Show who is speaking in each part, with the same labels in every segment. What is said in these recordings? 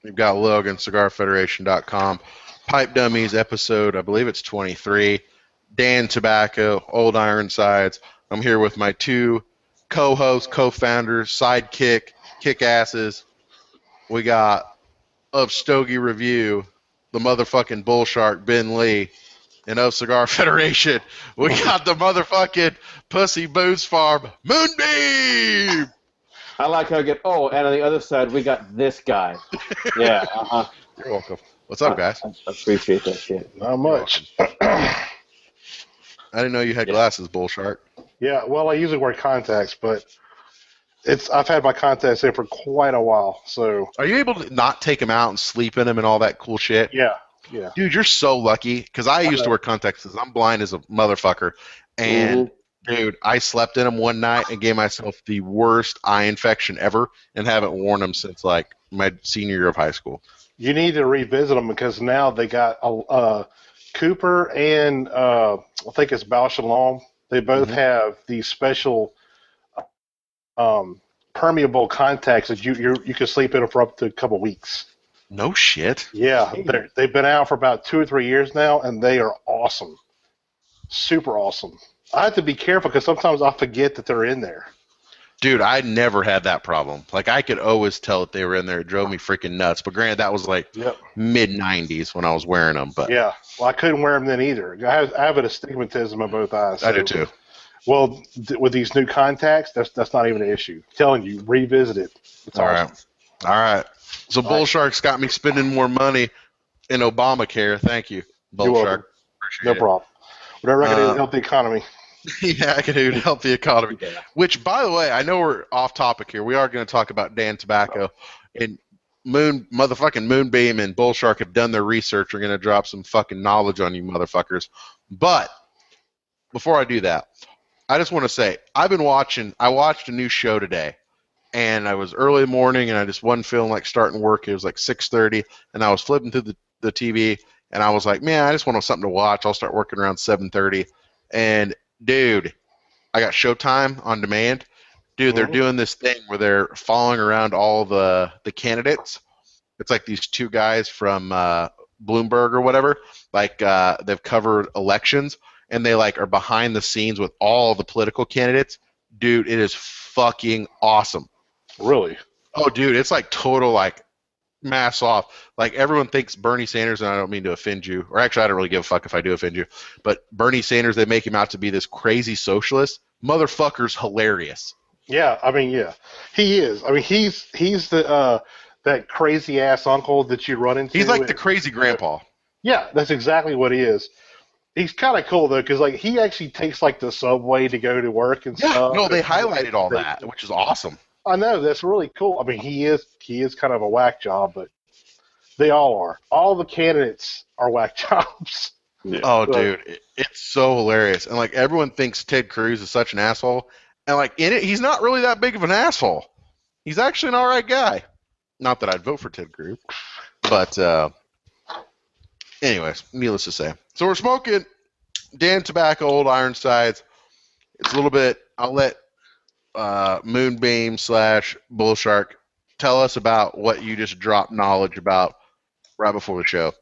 Speaker 1: You've got Logan, CigarFederation.com. Pipe Dummies episode, I believe it's 23. Dan Tobacco, Old Ironsides. I'm here with my two co-hosts, co-founders, sidekick, kick-asses. We got of Stogie Review, the motherfucking bull shark, Ben Lee. And of Cigar Federation, we got the motherfucking Pussy Booze Farm, Moonbeam!
Speaker 2: I like how I get, and on the other side, we got this guy. Yeah,
Speaker 1: You're welcome. What's up, guys?
Speaker 2: I appreciate that shit.
Speaker 3: Not much.
Speaker 1: I didn't know you had glasses, bull shark.
Speaker 3: Yeah, well, I usually wear contacts, but I've had my contacts in for quite a while, so.
Speaker 1: Are you able to not take them out and sleep in them and all that cool shit?
Speaker 3: Yeah.
Speaker 1: Dude, you're so lucky, because I used to wear contacts because I'm blind as a motherfucker, and dude, I slept in them one night and gave myself the worst eye infection ever and haven't worn them since, like, my senior year of high school.
Speaker 3: You need to revisit them because now they got Cooper and I think it's Bausch & Lomb. They both have these special permeable contacts that you can sleep in them for up to a couple weeks.
Speaker 1: No shit.
Speaker 3: Yeah, they've been out for about 2 or 3 years now, and they are awesome. Super awesome. I have to be careful because sometimes I forget that they're in there.
Speaker 1: Dude, I never had that problem. Like, I could always tell that they were in there. It drove me freaking nuts. But granted, that was like mid-90s when I was wearing them. But
Speaker 3: yeah, well, I couldn't wear them then either. I have an astigmatism in both eyes. So.
Speaker 1: I do too.
Speaker 3: Well, with these new contacts, that's not even an issue. I'm telling you, revisit it. It's awesome.
Speaker 1: All right. So Bull Shark's got me spending more money in Obamacare. Thank you, Bull Shark.
Speaker 3: No problem. Whatever I can do to help the economy.
Speaker 1: Yeah, I can do to help the economy. Yeah. Which, by the way, I know we're off topic here. We are going to talk about Dan Tobacco. And motherfucking Moonbeam and Bull Shark have done their research. We're going to drop some fucking knowledge on you motherfuckers. But before I do that, I just want to say, I watched a new show today. And I was early in the morning, and I just wasn't feeling like starting work. It was like 6:30, and I was flipping through the TV, and I was like, man, I just want something to watch. I'll start working around 7:30. And, dude, I got Showtime on demand. Dude, they're doing this thing where they're following around all the candidates. It's like these two guys from Bloomberg or whatever. Like, they've covered elections, and they, like, are behind the scenes with all the political candidates. Dude, it is fucking awesome.
Speaker 3: Really?
Speaker 1: Oh, dude, it's like total, like, mass off. Like, everyone thinks Bernie Sanders, and I don't mean to offend you, or actually I don't really give a fuck if I do offend you, but Bernie Sanders, they make him out to be this crazy socialist. Motherfucker's hilarious.
Speaker 3: Yeah, I mean, yeah. He is. I mean, he's the that crazy-ass uncle that you run into.
Speaker 1: He's like the crazy grandpa.
Speaker 3: Yeah, that's exactly what he is. He's kind of cool, though, because, like, he actually takes, like, the subway to go to work and stuff.
Speaker 1: No, they highlighted all that, which is awesome.
Speaker 3: I know, that's really cool. I mean, he is kind of a whack job, but they all are. All the candidates are whack jobs.
Speaker 1: Yeah. Oh, dude, it's so hilarious. And, like, everyone thinks Ted Cruz is such an asshole. And, like, in it, he's not really that big of an asshole. He's actually an all right guy. Not that I'd vote for Ted Cruz. But, anyways, needless to say. So we're smoking Dan Tobacco, Old Ironsides. It's a little bit, I'll let Moonbeam / Bull Shark tell us about what you just dropped knowledge about right before the show.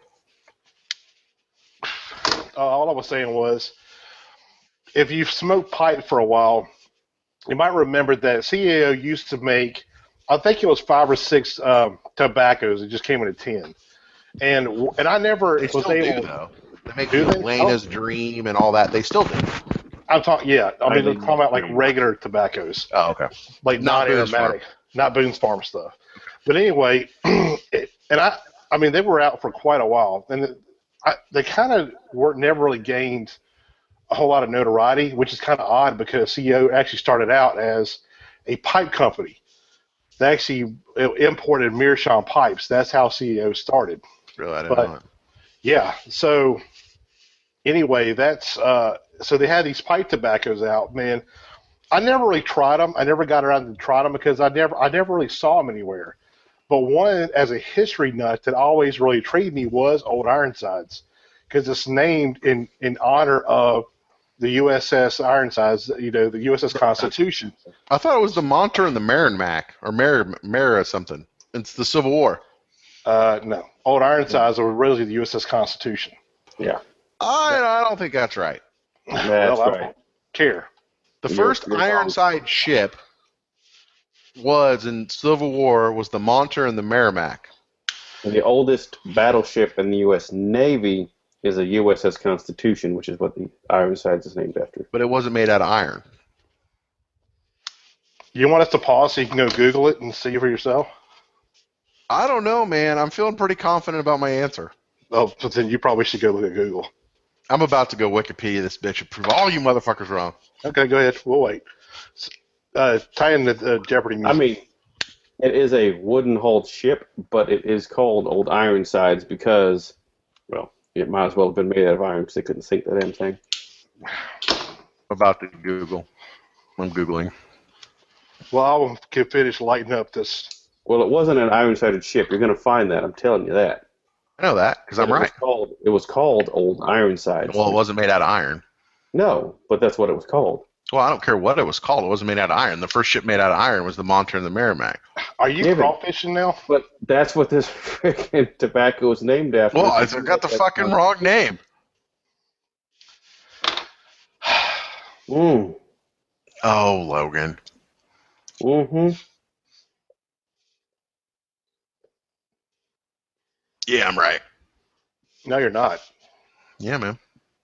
Speaker 3: All I was saying was, if you've smoked pipe for a while, you might remember that CAO used to make, I think it was 5 or 6 tobaccos. It just came in a tin. And I never
Speaker 1: was able to, though. They make Lena's Dream and all that. They still do.
Speaker 3: I'm talking, yeah. I mean, they're talking about like regular tobaccos.
Speaker 1: Oh, okay.
Speaker 3: Like non-aromatic, not Boone's Farm stuff. But anyway, I mean, they were out for quite a while, and they kind of never really gained a whole lot of notoriety, which is kind of odd because CEO actually started out as a pipe company. They actually imported Meerschaum pipes. That's how CEO started.
Speaker 1: Really, I didn't know that.
Speaker 3: Yeah. So anyway, that's so they had these pipe tobaccos out. Man, I never really tried them. I never got around to try them because I never really saw them anywhere. But one as a history nut that always really intrigued me was Old Ironsides because it's named in honor of the USS Ironsides, you know, the USS Constitution.
Speaker 1: I thought it was the Monter and the Merrimack, or Mara something. It's the Civil War.
Speaker 3: No. Old Ironsides were originally the USS Constitution.
Speaker 2: Yeah,
Speaker 1: I don't think that's right.
Speaker 2: that's
Speaker 3: Well, I
Speaker 2: right.
Speaker 3: don't care.
Speaker 1: The
Speaker 2: You're-
Speaker 1: first
Speaker 2: you're wrong.
Speaker 1: Ironside ship was in Civil War was the Monitor and the Merrimack.
Speaker 2: And the oldest battleship in the U.S. Navy is a USS Constitution, which is what the Ironsides is named after.
Speaker 1: But it wasn't made out of iron.
Speaker 3: You want us to pause so you can go Google it and see for yourself?
Speaker 1: I don't know, man. I'm feeling pretty confident about my answer.
Speaker 3: Oh, but then you probably should go look at Google.
Speaker 1: I'm about to go Wikipedia this bitch and prove all you motherfuckers wrong.
Speaker 3: Okay, go ahead. We'll wait. Tie in the Jeopardy music.
Speaker 2: I mean, it is a wooden-hulled ship, but it is called Old Ironsides because, well, it might as well have been made out of iron because they couldn't sink that damn thing.
Speaker 1: About to Google. I'm Googling.
Speaker 3: Well, I'll finish lighting up this.
Speaker 2: Well, it wasn't an iron-sided ship. You're going to find that. I'm telling you that.
Speaker 1: I know that because I'm
Speaker 2: But
Speaker 1: right.
Speaker 2: It was called Old Ironsides.
Speaker 1: Well, it wasn't made out of iron.
Speaker 2: No, but that's what it was called.
Speaker 1: Well, I don't care what it was called. It wasn't made out of iron. The first ship made out of iron was the Monitor and the Merrimack.
Speaker 3: Are you
Speaker 2: Yeah, but-
Speaker 3: crawfishing now?
Speaker 2: But that's what this freaking tobacco is named after.
Speaker 1: Well, I got the fucking wrong name.
Speaker 2: Mm.
Speaker 1: Oh, Logan.
Speaker 2: Mm-hmm.
Speaker 1: Yeah, I'm right.
Speaker 3: No, you're not.
Speaker 1: Yeah, man.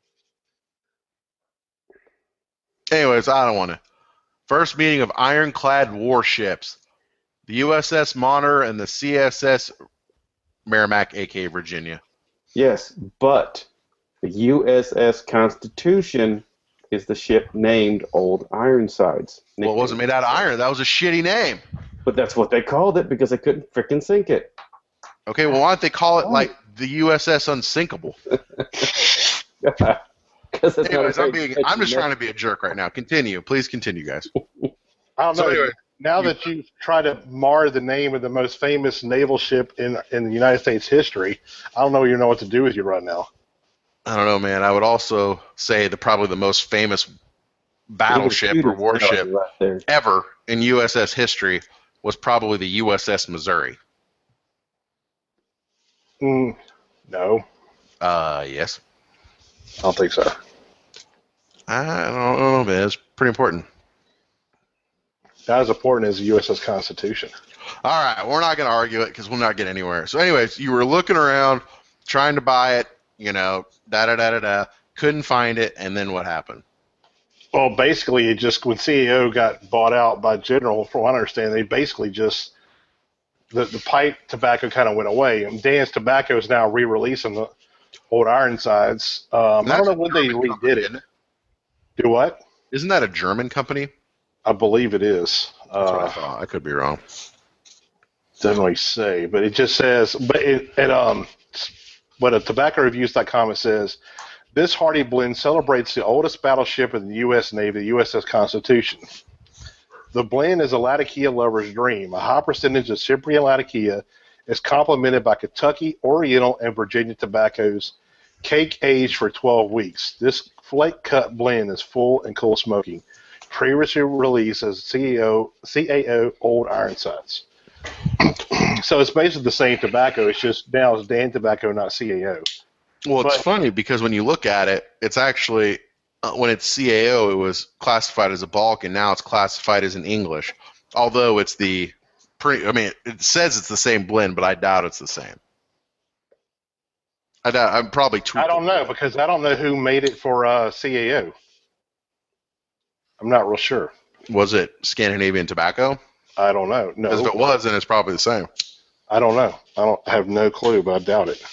Speaker 1: Anyways, I don't want to. First meeting of ironclad warships. The USS Monitor and the CSS Merrimack, a.k.a. Virginia.
Speaker 2: Yes, but the USS Constitution is the ship named Old Ironsides.
Speaker 1: Well, it wasn't made out of iron. That was a shitty name.
Speaker 2: But that's what they called it because they couldn't frickin' sink it.
Speaker 1: Okay, well, why don't they call it like the USS Unsinkable? Anyways, I'm just trying to be a jerk right now. Continue. Please continue, guys.
Speaker 3: I don't know.
Speaker 1: So anyway,
Speaker 3: now that you try to mar the name of the most famous naval ship in the United States history, I don't know what to do with you right now.
Speaker 1: I don't know, man. I would also say probably the most famous battleship or warship
Speaker 2: right there.
Speaker 1: ever in USS history was probably the USS Missouri.
Speaker 3: No,
Speaker 1: Yes.
Speaker 3: I don't think so.
Speaker 1: I don't know, man. It's pretty important.
Speaker 3: Not as important as the USS Constitution.
Speaker 1: All right, we're not going to argue it because we'll not get anywhere. So, anyways, you were looking around, trying to buy it, couldn't find it, and then what happened?
Speaker 3: Well, basically, it just when CAO got bought out by General, from what I understand, they basically just the pipe tobacco kind of went away. And Dan's Tobacco is now re-releasing the Old Ironsides. I don't know when they redid it. Do what?
Speaker 1: Isn't that a German company?
Speaker 3: I believe it is.
Speaker 1: That's what I thought. I could be wrong.
Speaker 3: Doesn't really say, but it just says. But at tobaccoreviews.com it says, this hearty blend celebrates the oldest battleship in the U.S. Navy, the USS Constitution. The blend is a Latakia lover's dream. A high percentage of Cyprian Latakia is complemented by Kentucky, Oriental, and Virginia tobaccos, cake aged for 12 weeks. This flake cut blend is full and cool smoking. Previously released as CAO Old Ironsides. So it's basically the same tobacco. It's just now it's Dan Tobacco, not CAO.
Speaker 1: Well, it's
Speaker 3: But-
Speaker 1: funny because when you look at it, it's actually when it's CAO, it was classified as a bulk, and now it's classified as an English. Although it's it says it's the same blend, but I doubt it's the same. I'm probably tweaking.
Speaker 3: I don't know because I don't know who made it for CAO. I'm not real sure.
Speaker 1: Was it Scandinavian Tobacco?
Speaker 3: I don't know.
Speaker 1: Because if
Speaker 3: No,
Speaker 1: it was, then it's probably the same.
Speaker 3: I don't know. I have no clue, but I doubt it.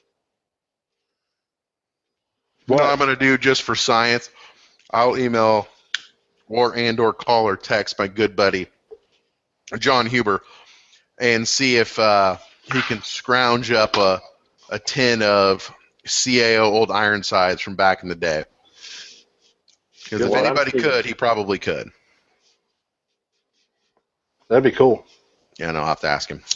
Speaker 1: What I'm going to do just for science, I'll email or call or text my good buddy John Huber and see if he can scrounge up a tin of CAO Old Ironsides from back in the day. Because if
Speaker 2: Well,
Speaker 1: anybody could, he probably could.
Speaker 3: That'd be cool.
Speaker 1: Yeah, and I'll have to ask him.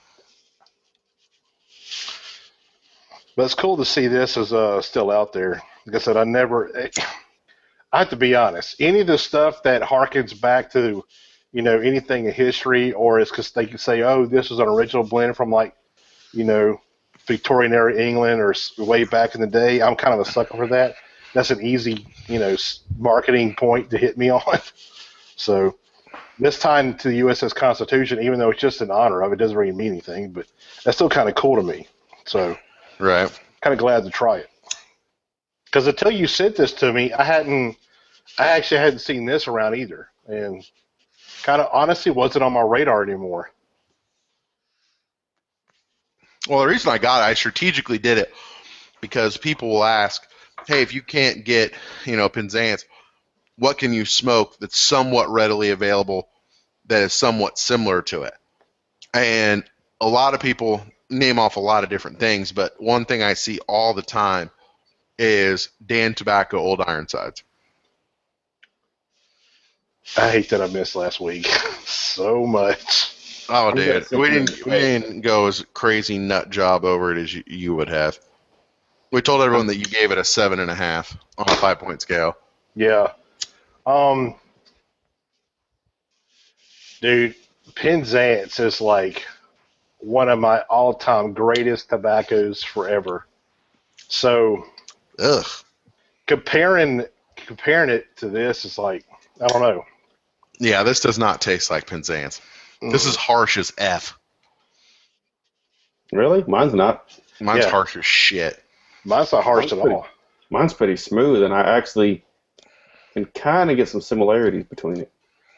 Speaker 3: But it's cool to see this is still out there. Like I said, I have to be honest. Any of the stuff that harkens back to, anything in history, or is because they can say, oh, this is an original blend from like Victorian era England or way back in the day. I'm kind of a sucker for that. That's an easy, marketing point to hit me on. So this time to the USS Constitution, even though it's just in honor of it, doesn't really mean anything, but that's still kind of cool to me. So
Speaker 1: right,
Speaker 3: kind of glad to try it. Because until you sent this to me, I actually hadn't seen this around either, and kind of honestly wasn't on my radar anymore.
Speaker 1: Well, the reason I got it, I strategically did it because people will ask, hey, if you can't get, Penzance, what can you smoke that's somewhat readily available that is somewhat similar to it? And a lot of people name off a lot of different things, but one thing I see all the time is Dan Tobacco Old Ironsides.
Speaker 3: I hate that I missed last week so much.
Speaker 1: Oh, dude, we didn't go as crazy nut job over it as you would have. We told everyone that you gave it a 7.5 on a 5-point scale.
Speaker 3: Yeah. Dude, Penzance is like one of my all-time greatest tobaccos forever. So, comparing it to this is like, I don't know.
Speaker 1: Yeah, this does not taste like Penzance. This is harsh as F.
Speaker 2: Really? Mine's not.
Speaker 1: Mine's harsh as shit.
Speaker 3: Mine's not harsh at all.
Speaker 2: Mine's pretty smooth, and I actually can kind of get some similarities between it.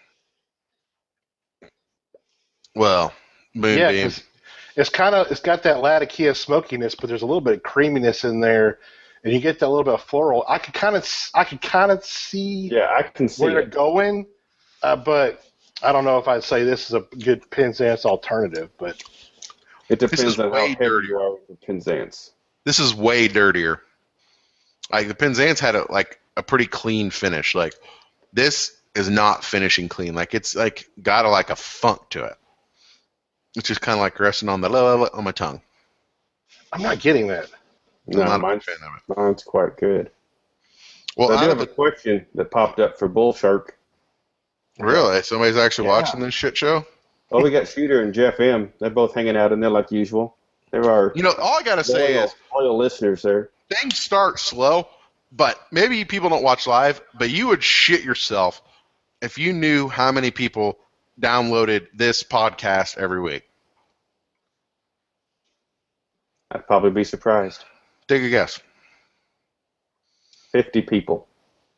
Speaker 1: Well, Moonbeam.
Speaker 3: It's got that Latakia smokiness, but there's a little bit of creaminess in there, and you get that little bit of floral. I could kind of see.
Speaker 2: Yeah, I can see
Speaker 3: where they're going, but I don't know if I'd say this is a good Penzance alternative, but
Speaker 2: it depends on how heavy you are with the Penzance.
Speaker 1: This is way dirtier. Like the Penzance had a pretty clean finish. Like this is not finishing clean. Like it's like got a funk to it. It's just kind of like resting on on my tongue.
Speaker 3: I'm not getting that.
Speaker 2: No,
Speaker 1: I'm not a fan of it.
Speaker 2: Mine's quite good.
Speaker 1: Well,
Speaker 2: I do have a question that popped up for Bull Shark.
Speaker 1: Really? Somebody's actually watching this shit show?
Speaker 2: Oh, we got Shooter and Jeff M. They're both hanging out in there like usual. There are.
Speaker 1: All I gotta say is
Speaker 2: loyal listeners there.
Speaker 1: Things start slow, but maybe people don't watch live. But you would shit yourself if you knew how many people downloaded this podcast every week.
Speaker 2: I'd probably be surprised.
Speaker 1: Take a guess.
Speaker 2: 50 people.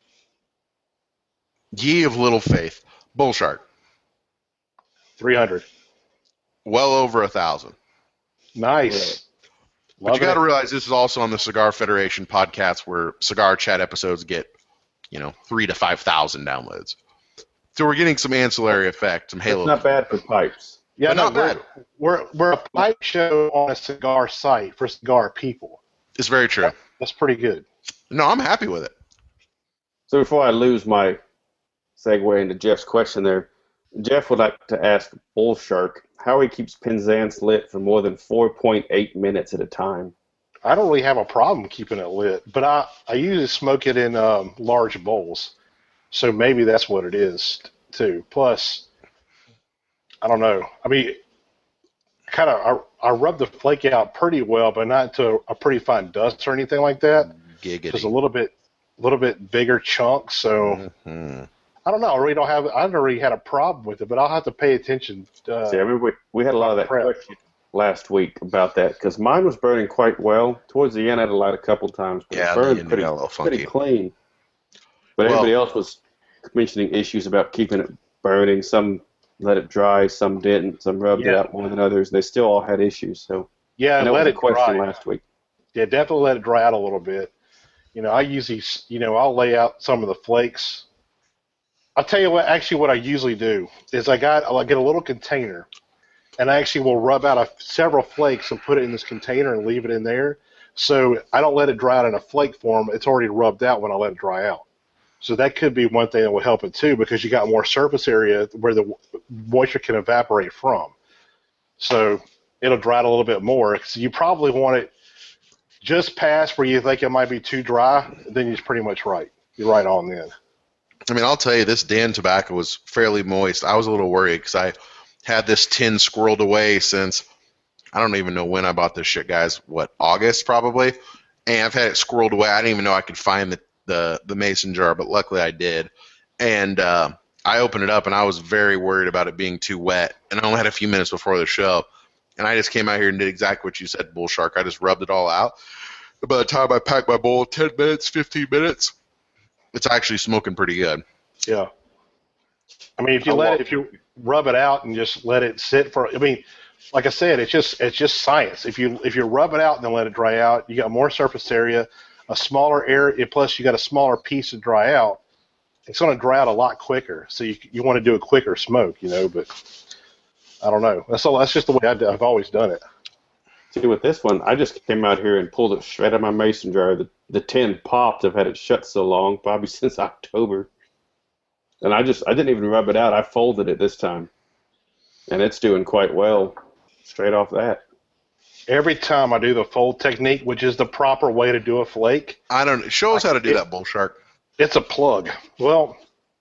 Speaker 1: Ye of little faith. Bull Shark.
Speaker 3: 300.
Speaker 1: Well over 1,000.
Speaker 3: Nice.
Speaker 1: But you got to realize this is also on the Cigar Federation podcast where cigar chat episodes get, 3,000 to 5,000 downloads. So we're getting some ancillary effect, some halo.
Speaker 2: It's not bad for pipes.
Speaker 3: Yeah,
Speaker 1: not bad.
Speaker 3: We're a pipe show on a cigar site for cigar people.
Speaker 1: It's very true.
Speaker 3: That's pretty good.
Speaker 1: No, I'm happy with it.
Speaker 2: So before I lose my segue into Jeff's question there, Jeff would like to ask Bull Shark how he keeps Penzance lit for more than 4.8 minutes at a time.
Speaker 3: I don't really have a problem keeping it lit, but I usually smoke it in large bowls, so maybe that's what it is too. Plus, I don't know. I mean, I rub the flake out pretty well, but not to a pretty fine dust or anything like that.
Speaker 1: Giggity.
Speaker 3: Just a little bit bigger chunks. So I don't know. I never really had a problem with it, but I'll have to pay attention.
Speaker 2: We had a lot of that question last week about that because mine was burning quite well. Towards the end, I had to light a couple times, but it burned pretty clean. But everybody else was mentioning issues about keeping it burning. Some let it dry, some didn't. Some rubbed it out more than others. They still all had issues. So
Speaker 3: and let it dry
Speaker 2: last week.
Speaker 3: Yeah, definitely let it dry out a little bit. I usually, I'll lay out some of the flakes. I'll tell you what I usually do is I get a little container, and I actually will rub out several flakes and put it in this container and leave it in there. So I don't let it dry out in a flake form. It's already rubbed out when I let it dry out. So that could be one thing that will help it too, because you got more surface area where the moisture can evaporate from. So it'll dry out a little bit more. So you probably want it just past where you think it might be too dry, then you're pretty much right. You're right on then.
Speaker 1: I mean, I'll tell you, this Dan Tobacco was fairly moist. I was a little worried because I had this tin squirreled away since I don't even know when I bought this shit, guys. What, August probably? And I've had it squirreled away. I didn't even know I could find the mason jar, but luckily I did. And I opened it up, and I was very worried about it being too wet. And I only had a few minutes before the show. And I just came out here and did exactly what you said, Bull Shark. I just rubbed it all out. By the time I packed my bowl, 10 minutes, 15 minutes, it's actually smoking pretty good.
Speaker 3: Yeah. I mean, if you rub it out and just let it sit for, I mean, like I said, it's just science. If you rub it out and then let it dry out, you got more surface area, a smaller area, plus you got a smaller piece to dry out. It's going to dry out a lot quicker. So you want to do a quicker smoke, but I don't know. That's just the way I've always done it.
Speaker 2: See, with this one, I just came out here and pulled it straight out of my mason jar. The tin popped. I've had it shut so long, probably since October. And I didn't even rub it out. I folded it this time. And it's doing quite well straight off that.
Speaker 3: Every time I do the fold technique, which is the proper way to do a flake.
Speaker 1: Show us how to do that, Bull Shark.
Speaker 3: It's a plug. Well,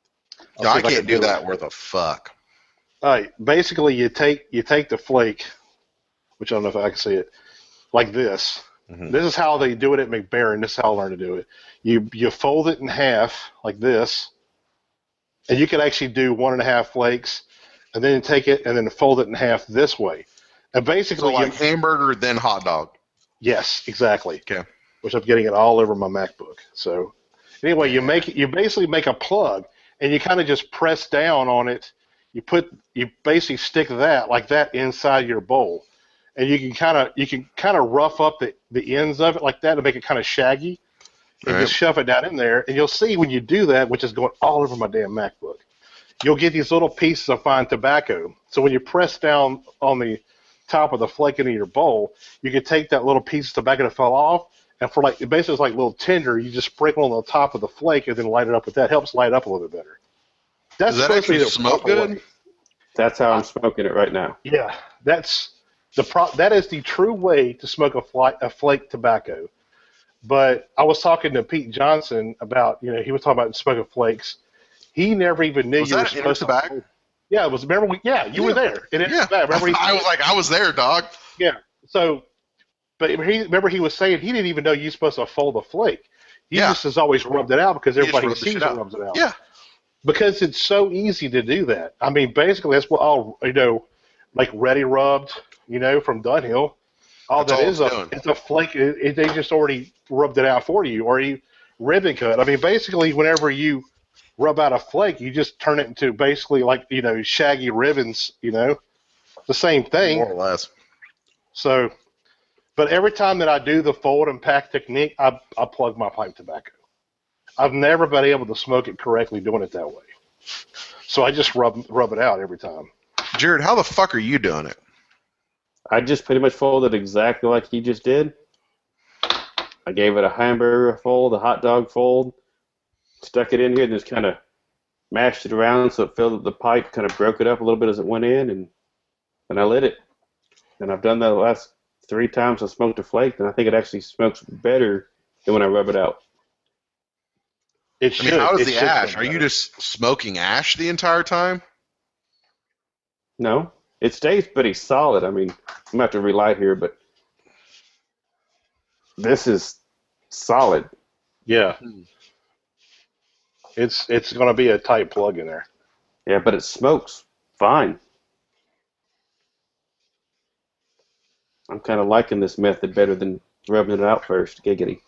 Speaker 1: I can't do that worth a fuck.
Speaker 3: All right. Basically, you take the flake, which I don't know if I can see it, like this. Mm-hmm. This is how they do it at McBaron. This is how I learned to do it. You fold it in half like this, and you can actually do 1.5 flakes, and then take it and then fold it in half this way. And basically,
Speaker 1: so like hamburger, then hot dog.
Speaker 3: Yes, exactly.
Speaker 1: Okay.
Speaker 3: Which I'm getting it all over my MacBook. So anyway, you basically make a plug, and you kind of just press down on it. You basically stick that like that inside your bowl, and you can kind of rough up the ends of it like that to make it kind of shaggy, and just shove it down in there. And you'll see when you do that, which is going all over my damn MacBook, you'll get these little pieces of fine tobacco. So when you press down on the top of the flake into your bowl, you can take that little piece of tobacco that fell off, and for basically it's like a little tinder, you just sprinkle on the top of the flake and then light it up with that. Helps light up a little bit better.
Speaker 1: Does that actually smoke good?
Speaker 2: That's how I'm smoking it right now.
Speaker 3: Yeah, that is the true way to smoke a flake tobacco. But I was talking to Pete Johnson about, he was talking about smoking flakes. He never even knew you were supposed to. Yeah, it was. Remember? You were there. Remember?
Speaker 1: I was there, dog.
Speaker 3: Yeah. So, but he was saying he didn't even know you're supposed to fold a flake. He just has always rubbed it out because everybody sees it rubs it out.
Speaker 1: Yeah.
Speaker 3: Because it's so easy to do that. I mean, basically, that's what all like Ready Rubbed, from Dunhill. All that's that is it's a flake. They just already rubbed it out for you, or you ribbon cut. I mean, basically, whenever you rub out a flake, you just turn it into basically like shaggy ribbons. The same thing,
Speaker 1: more or less.
Speaker 3: So, but every time that I do the fold and pack technique, I plug my pipe tobacco. I've never been able to smoke it correctly doing it that way. So I just rub it out every time.
Speaker 1: Jared, how the fuck are you doing it?
Speaker 2: I just pretty much folded exactly like he just did. I gave it a hamburger fold, a hot dog fold, stuck it in here, and just kind of mashed it around so it filled up the pipe, kind of broke it up a little bit as it went in, and I lit it. And I've done that the last 3 times I smoked a flake, and I think it actually smokes better than when I rub it out.
Speaker 1: How does the ash? Are you just smoking ash the entire time?
Speaker 2: No. It stays pretty solid. I mean, I'm going to have to relight here, but this is solid.
Speaker 3: Yeah. It's going to be a tight plug in there.
Speaker 2: Yeah, but it smokes fine. I'm kind of liking this method better than rubbing it out first. Giggity.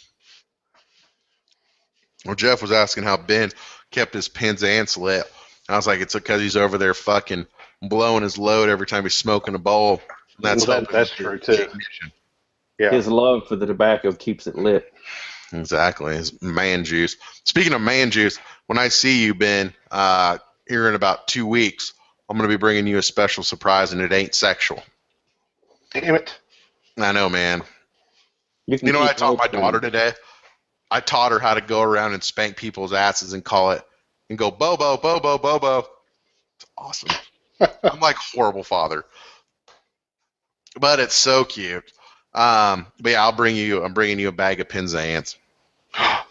Speaker 1: Well, Jeff was asking how Ben kept his Penzance lit. I was like, it's because he's over there fucking blowing his load every time he's smoking a bowl. And
Speaker 3: that's true, too.
Speaker 2: Yeah. His love for the tobacco keeps it lit.
Speaker 1: Exactly. His man juice. Speaking of man juice, when I see you, Ben, here in about 2 weeks, I'm going to be bringing you a special surprise, and it ain't sexual.
Speaker 3: Damn it.
Speaker 1: I know, man. You know what I taught my daughter today? I taught her how to go around and spank people's asses and call it, and go, Bobo, Bobo, Bobo. It's awesome. I'm like a horrible father. But it's so cute. But yeah, I'm bringing you a bag of Penzance. I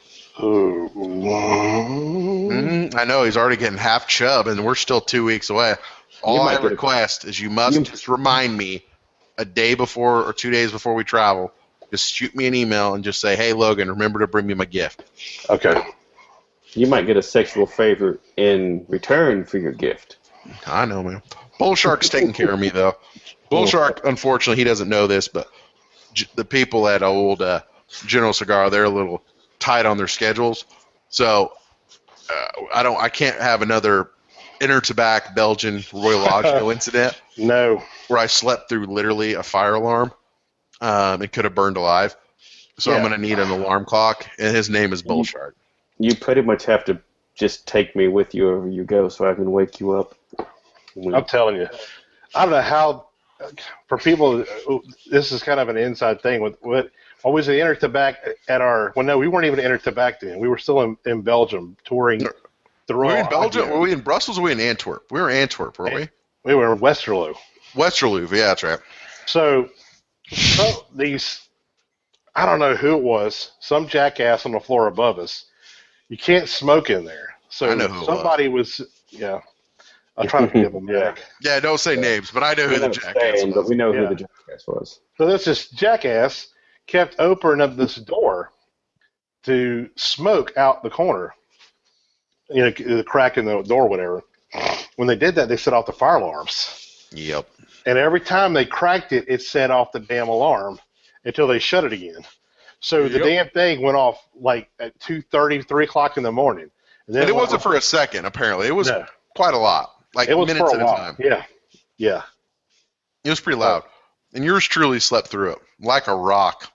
Speaker 1: know, he's already getting half chub, and we're still 2 weeks away. All I request is you must just remind me a day before or 2 days before we travel, just shoot me an email and just say, hey, Logan, remember to bring me my gift.
Speaker 3: Okay.
Speaker 2: You might get a sexual favor in return for your gift.
Speaker 1: I know, man. Bull Shark's taking care of me, though. Bull Shark, unfortunately, he doesn't know this, but the people at old General Cigar, they're a little tight on their schedules. So I can't have another Intertabac Belgian Royal Lodge incident.
Speaker 3: No.
Speaker 1: Where I slept through literally a fire alarm. It could have burned alive. So I'm going to need an alarm clock, and his name is Bull Shark.
Speaker 2: You pretty much have to just take me with you wherever you go so I can wake you up.
Speaker 3: I'm telling you. I don't know how, for people, this is kind of an inside thing. What was the Intertabac at our, well, no, we weren't even Intertabac then. We were still in Belgium touring the Royal.
Speaker 1: Were we in Belgium? Were we in Brussels or were we in Antwerp? We were in Antwerp, weren't we?
Speaker 3: We were in Westerlo.
Speaker 1: Westerlo, yeah, that's right.
Speaker 3: So these, I don't know who it was, some jackass on the floor above us. You can't smoke in there. So somebody was, I'm trying to be diplomatic.
Speaker 1: Yeah, don't say names, but I know who the jackass was.
Speaker 2: But we know who the jackass was.
Speaker 3: So this jackass kept opening up this door to smoke out the corner, the crack in the door, whatever. When they did that, they set off the fire alarms.
Speaker 1: Yep.
Speaker 3: And every time they cracked it, it set off the damn alarm until they shut it again. So the damn thing went off like at 2:30, 3 o'clock in the morning.
Speaker 1: And it wasn't for a second, apparently. It was quite a lot, like minutes at a time.
Speaker 3: Yeah.
Speaker 1: It was pretty loud. And yours truly slept through it, like a rock.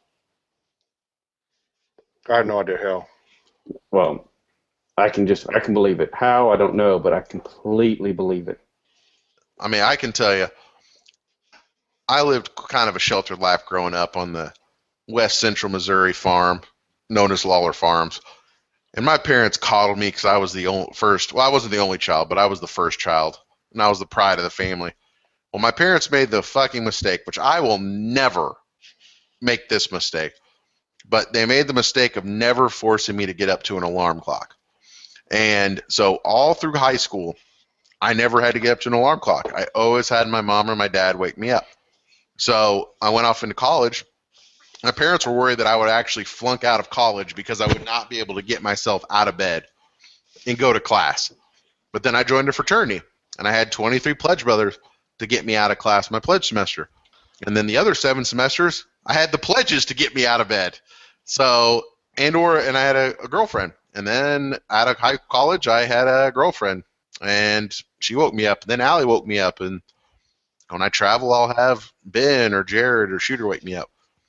Speaker 3: I have no idea how.
Speaker 2: Well, I can believe it. How, I don't know, but I completely believe it.
Speaker 1: I mean, I can tell you, I lived kind of a sheltered life growing up on the West Central Missouri farm, known as Lawler Farms. And my parents coddled me because I was the first. Well, I wasn't the only child, but I was the first child, and I was the pride of the family. Well, my parents made the fucking mistake, which I will never make this mistake, but they made the mistake of never forcing me to get up to an alarm clock. And so all through high school, I never had to get up to an alarm clock. I always had my mom or my dad wake me up. So I went off into college. My parents were worried that I would actually flunk out of college because I would not be able to get myself out of bed and go to class. But then I joined a fraternity, and I had 23 pledge brothers to get me out of class my pledge semester. And then the other 7 semesters, I had the pledges to get me out of bed. So, and I had a girlfriend. And then out of college, I had a girlfriend, and she woke me up. And then Allie woke me up, and when I travel, I'll have Ben or Jared or Shooter wake me up.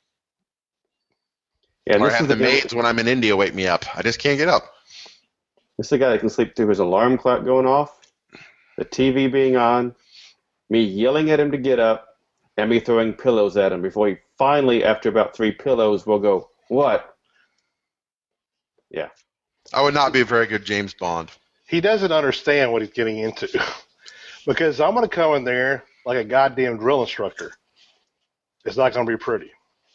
Speaker 1: Yeah, or have the maids when I'm in India wake me up. I just can't get up.
Speaker 2: This is the guy that can sleep through his alarm clock going off, the TV being on, me yelling at him to get up, and me throwing pillows at him before he finally, after about 3 pillows, will go, what? Yeah.
Speaker 1: I would not be a very good James Bond.
Speaker 3: He doesn't understand what he's getting into. Because I'm going to come in there like a goddamn drill instructor. It's not going to be pretty.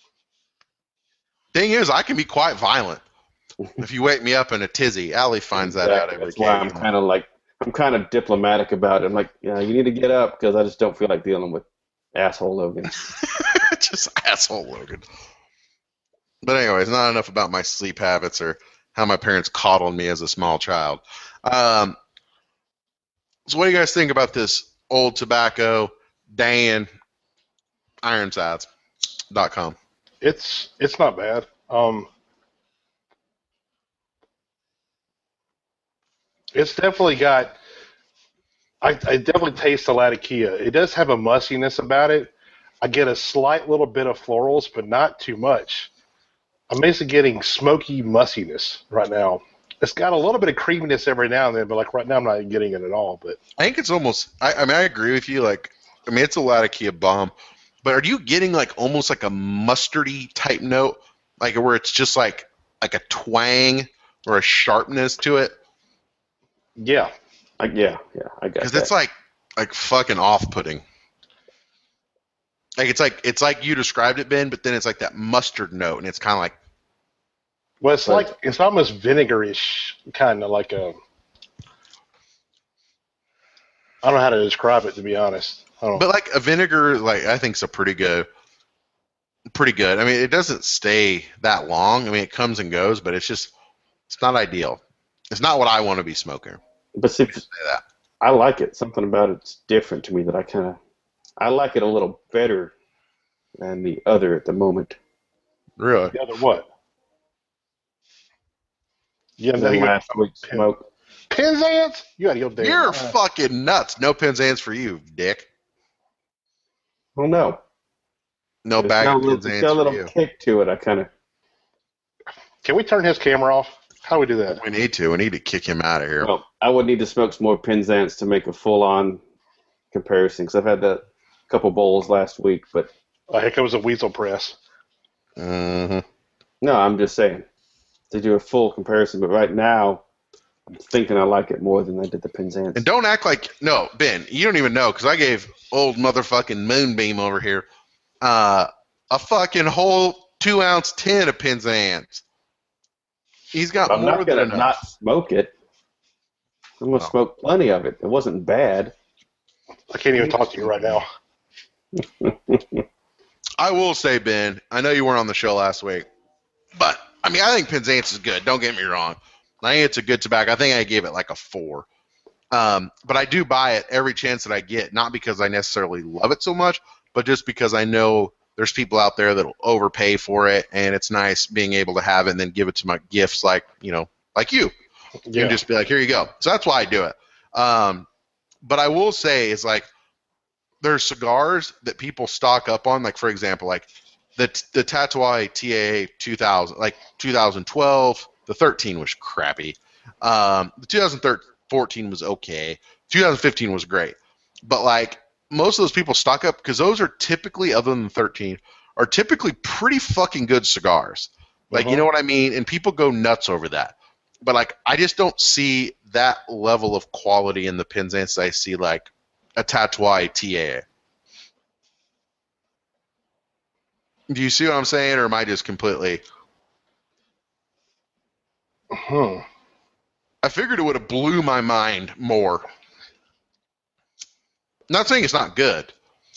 Speaker 1: Thing is, I can be quite violent. If you wake me up in a tizzy, Allie finds that out every day.
Speaker 2: That's why I'm kind of diplomatic about it. I'm like, you need to get up because I just don't feel like dealing with asshole Logan.
Speaker 1: Just asshole Logan. But anyways, not enough about my sleep habits or how my parents coddled me as a small child. So what do you guys think about this Old Tobacco Dan Ironsides.com?
Speaker 3: It's not bad. It's definitely got. I definitely taste the Latakia. It does have a muskiness about it. I get a slight little bit of florals, but not too much. I'm basically getting smoky muskiness right now. It's got a little bit of creaminess every now and then, but like right now I'm not getting it at all. But
Speaker 1: I think it's almost. I mean, I agree with you. It's a Latakia bomb. But are you getting almost like a mustardy type note, like where it's just like a twang or a sharpness to it?
Speaker 2: Yeah, I get that.
Speaker 1: Because it's like fucking off-putting. It's like you described it, Ben, but then it's like that mustard note, and it's kind of like.
Speaker 3: Well, it's almost vinegarish, kind of like a. I don't know how to describe it, to be honest.
Speaker 1: But like a vinegar, like I think is pretty good. I mean, it doesn't stay that long. I mean, it comes and goes, but it's not ideal. It's not what I want to be smoking.
Speaker 2: But see, I like it. Something about it's different to me that I like it a little better than the other at the moment.
Speaker 1: Really?
Speaker 3: The other what?
Speaker 2: Yeah, last week's smoke.
Speaker 3: Penzance? You gotta go there.
Speaker 1: You're fucking nuts. No Penzance for you, dick.
Speaker 2: Well, no.
Speaker 1: No bag of Penzance for you. It's got a little
Speaker 2: kick to it.
Speaker 3: Can we turn his camera off? How do we do that?
Speaker 1: We need to. We need to kick him out of here.
Speaker 2: Well, I would need to smoke some more Penzance to make a full-on comparison, because I've had that couple bowls last week, but...
Speaker 3: Here comes a weasel press.
Speaker 2: Mm-hmm. No, I'm just saying. To do a full comparison, but right now, I'm thinking I like it more than I did the Penzance.
Speaker 1: And don't act like... No, Ben, you don't even know, because I gave old motherfucking Moonbeam over here a fucking whole 2-ounce tin of Penzance. He's got
Speaker 2: more than enough. I'm not going
Speaker 1: to
Speaker 2: not smoke it. I'm going to smoke plenty of it. It wasn't bad.
Speaker 3: I can't even talk to you right now.
Speaker 1: I will say, Ben, I know you weren't on the show last week, but, I mean, I think Penzance is good. Don't get me wrong. I think it's a good tobacco. I think I gave it like a 4. But I do buy it every chance that I get, not because I necessarily love it so much, but just because I know there's people out there that'll overpay for it, and it's nice being able to have it and then give it to my gifts like you. Yeah. You can just be like, here you go. So that's why I do it. But I will say is like there's cigars that people stock up on, like for example, like the Tatuai TAA 2000, like 2012, the 13 was crappy. The 2014 was okay. 2015 was great. But like most of those people stock up because those are typically, other than the 13, are typically pretty fucking good cigars. Like, you know what I mean? And people go nuts over that. But like, I just don't see that level of quality in the Penzance that I see like a Tatuai TAA. Do you see what I'm saying, or am I just completely... I figured it would have blew my mind more. Not saying it's not good.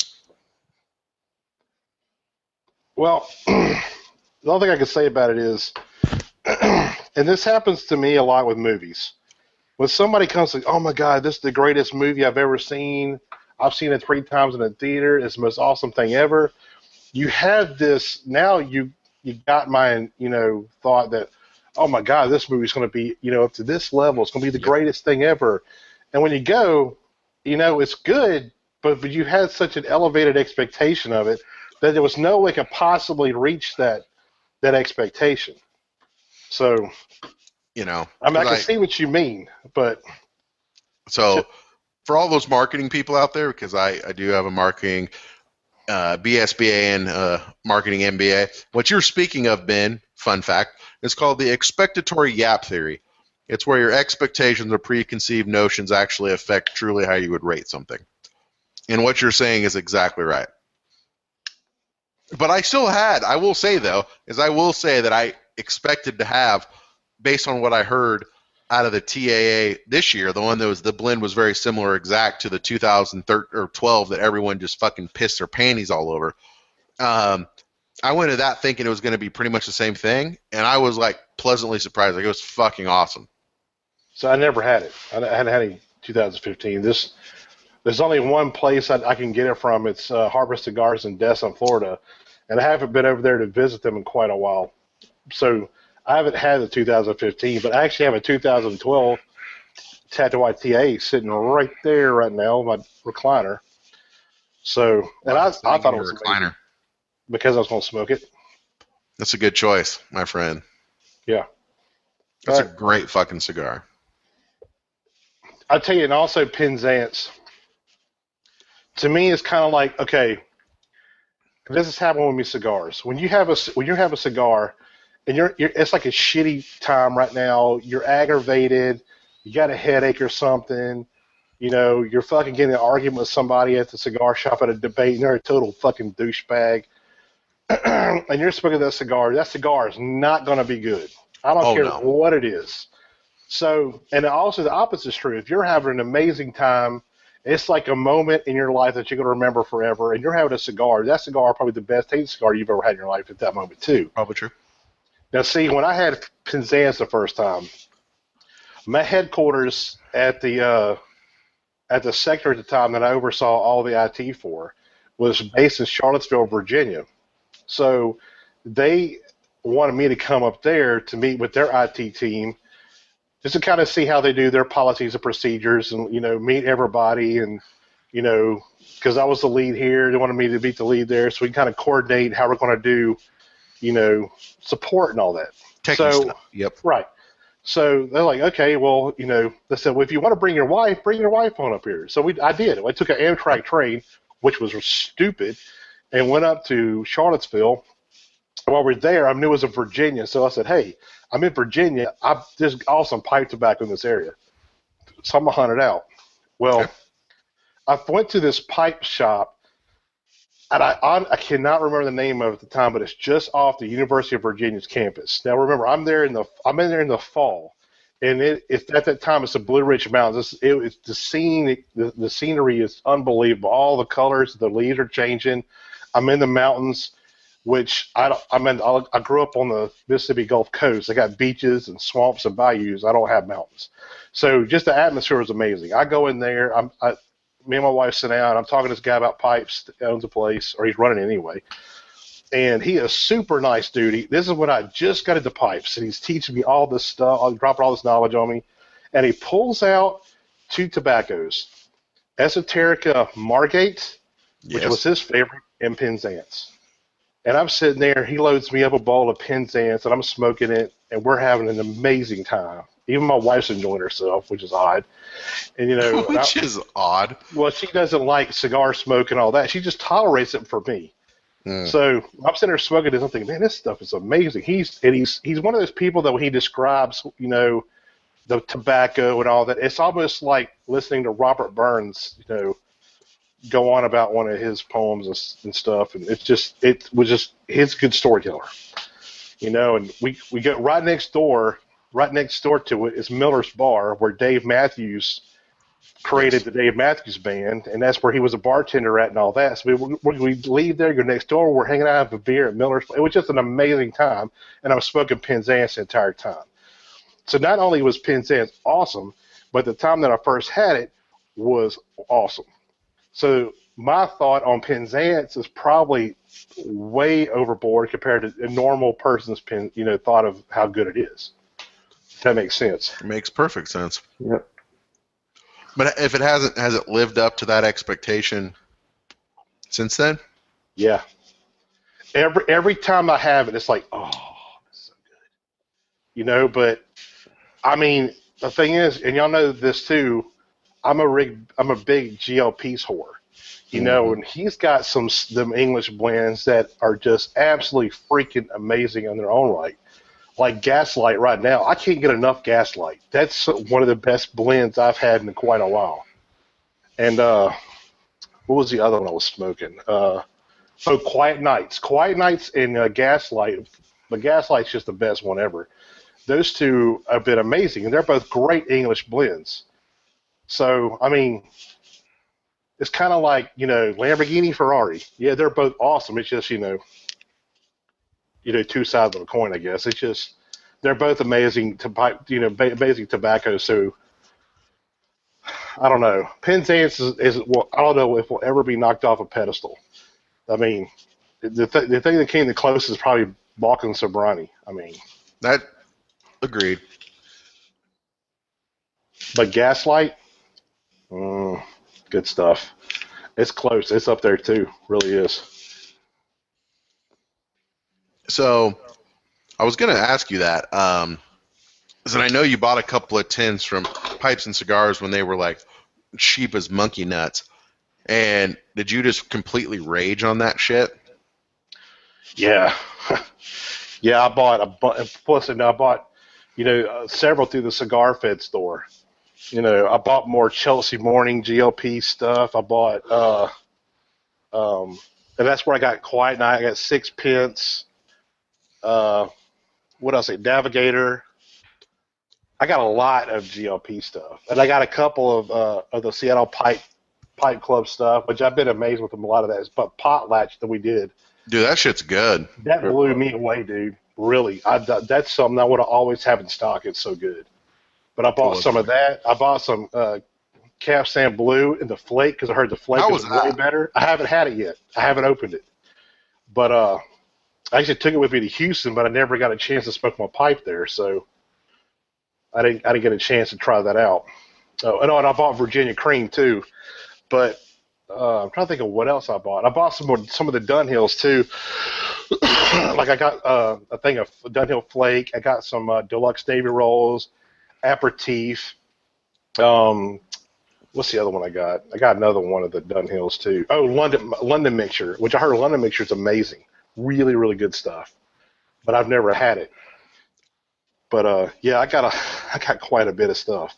Speaker 3: Well, the only thing I can say about it is, and this happens to me a lot with movies. When somebody comes like, oh my God, this is the greatest movie I've ever seen. I've seen it 3 times in a theater. It's the most awesome thing ever. You have this, now you got my, thought that, oh my God, this movie's going to be, up to this level. It's going to be the greatest thing ever. And when you go, it's good, but you had such an elevated expectation of it that there was no way it could possibly reach that expectation. So, I can see what you mean, but...
Speaker 1: So, for all those marketing people out there, because I do have a marketing BSBA and marketing MBA, what you're speaking of, Ben, fun fact, is called the expectatory gap theory. It's where your expectations or preconceived notions actually affect truly how you would rate something. And what you're saying is exactly right. But I will say that I expected to have, based on what I heard out of the TAA this year, the one that was, the blend was very similar exact to the 2013 or 12 that everyone just fucking pissed their panties all over. I went into that thinking it was going to be pretty much the same thing, and I was like pleasantly surprised. Like, it was fucking awesome.
Speaker 3: So I never had it. I hadn't had any 2015. There's only one place I can get it from. It's Harvest Cigars in Destin, Florida, and I haven't been over there to visit them in quite a while. So I haven't had the 2015, but I actually have a 2012 Tatuai TA sitting right there right now, my recliner. So, and I thought it was recliner because I was going to smoke it.
Speaker 1: That's a good choice, my friend.
Speaker 3: Yeah.
Speaker 1: That's a great fucking cigar.
Speaker 3: I tell you, and also Penzance, to me, it's kind of like, okay, this has happened with me cigars. When you have a cigar, and it's like a shitty time right now. You're aggravated. You got a headache or something. You're fucking getting an argument with somebody at the cigar shop at a debate, and they're a total fucking douchebag. And you're smoking that cigar. That cigar is not going to be good. I don't care what it is. So, and also the opposite is true. If you're having an amazing time It's like a moment in your life that you're going to remember forever, and you're having a cigar. That cigar probably the best tasting cigar you've ever had in your life at that moment, too.
Speaker 1: Probably true.
Speaker 3: Now, see, when I had Penzance the first time, my headquarters at the sector at the time that I oversaw all the IT for was based in Charlottesville, Virginia. So they wanted me to come up there to meet with their IT team just to kind of see how they do their policies and procedures and, meet everybody. And, because I was the lead here, they wanted me to meet the lead there. So we can kind of coordinate how we're going to do, support and all that.
Speaker 1: Stuff. Yep.
Speaker 3: Right. So they're like, okay, well, they said, well, if you want to bring your wife on up here. So I did. I took an Amtrak train, which was stupid, and went up to Charlottesville. While we're there, I knew it was in Virginia, so I said, hey, I'm in Virginia. There's awesome pipe tobacco in this area. So I'm going to hunt it out. Well, okay. I went to this pipe shop, and I cannot remember the name of it at the time, but it's just off the University of Virginia's campus. Now, remember, I'm in there in the fall, and at that time it's the Blue Ridge Mountains. It's the scene, the scenery is unbelievable. All the colors, the leaves are changing. I'm in the mountains, which I grew up on the Mississippi Gulf Coast. I got beaches and swamps and bayous. I don't have mountains, so just the atmosphere is amazing. I go in there. Me and my wife sit down. I'm talking to this guy about pipes that owns a place, or he's running anyway. And he is super nice dude. This is when I just got into pipes, and he's teaching me all this stuff, dropping all this knowledge on me. And he pulls out 2 tobaccos, Esoterica Margate, which was his favorite, and Penzance. And I'm sitting there. He loads me up a bowl of Penzance, and I'm smoking it, and we're having an amazing time. Even my wife's enjoying herself, which is odd. And
Speaker 1: which is odd.
Speaker 3: Well, she doesn't like cigar smoke and all that. She just tolerates it for me. So I'm sitting there smoking this. I'm thinking, man, this stuff is amazing. He's one of those people that when he describes, the tobacco and all that, it's almost like listening to Robert Burns, go on about one of his poems and stuff. And it was just he's a good storyteller, And we get right next door to it is Miller's Bar, where Dave Matthews created the Dave Matthews Band, and that's where he was a bartender at and all that. So we leave there, go next door, we're hanging out, have a beer at Miller's. It was just an amazing time, and I was smoking Penzance the entire time. So not only was Penzance awesome, but the time that I first had it was awesome. So my thought on Penzance is probably way overboard compared to a normal person's thought of how good it is. That makes sense.
Speaker 1: It makes perfect sense.
Speaker 2: Yep.
Speaker 1: But if it hasn't, has it lived up to that expectation since then?
Speaker 3: Yeah. Every time I have it, it's like, oh, that's so good. But I mean, the thing is, and y'all know this too, I'm a big GLP's whore. And he's got them English blends that are just absolutely freaking amazing in their own right. Like Gaslight right now. I can't get enough Gaslight. That's one of the best blends I've had in quite a while. And what was the other one I was smoking? Quiet Nights. Quiet Nights and Gaslight. But Gaslight's just the best one ever. Those two have been amazing, and they're both great English blends. So, I mean, it's kind of like, Lamborghini, Ferrari. Yeah, they're both awesome. It's just, two sides of a coin, I guess. It's just they're both amazing amazing tobacco. So I don't know. Penzance is well, I don't know if will ever be knocked off a pedestal. I mean, the thing that came the closest is probably Balkan Sobrani. I mean,
Speaker 1: that agreed.
Speaker 3: But Gaslight, good stuff. It's close. It's up there too. Really is.
Speaker 1: So, I was going to ask you that. So I know you bought a couple of tins from Pipes and Cigars when they were like cheap as monkey nuts. And did you just completely rage on that shit?
Speaker 3: Yeah. Yeah, I bought several through the Cigar Fed store. I bought more Chelsea Morning GLP stuff. I bought, and that's where I got Quiet Night. I got Sixpence. What else? Navigator. I got a lot of GLP stuff, and I got a couple of the Seattle Pipe Pipe Club stuff, which I've been amazed with a lot of that. But Potlatch that we did.
Speaker 1: Dude, that shit's good.
Speaker 3: That blew me away, dude. Really. That's something I would always have in stock. It's so good. But I bought some of that. I bought some Calf Sand Blue in the Flake because I heard the Flake was way better. I haven't had it yet. I haven't opened it. But I actually took it with me to Houston, but I never got a chance to smoke my pipe there, so I didn't get a chance to try that out. Oh, and I bought Virginia Cream too. But I'm trying to think of what else I bought. I bought some of the Dunhills too. Like I got a thing of Dunhill Flake. I got some Deluxe Davy Rolls, Aperitif. What's the other one I got? I got another one of the Dunhills too. Oh, London Mixture, which I heard London Mixture is amazing. Really, really good stuff. But I've never had it. But yeah, I got quite a bit of stuff.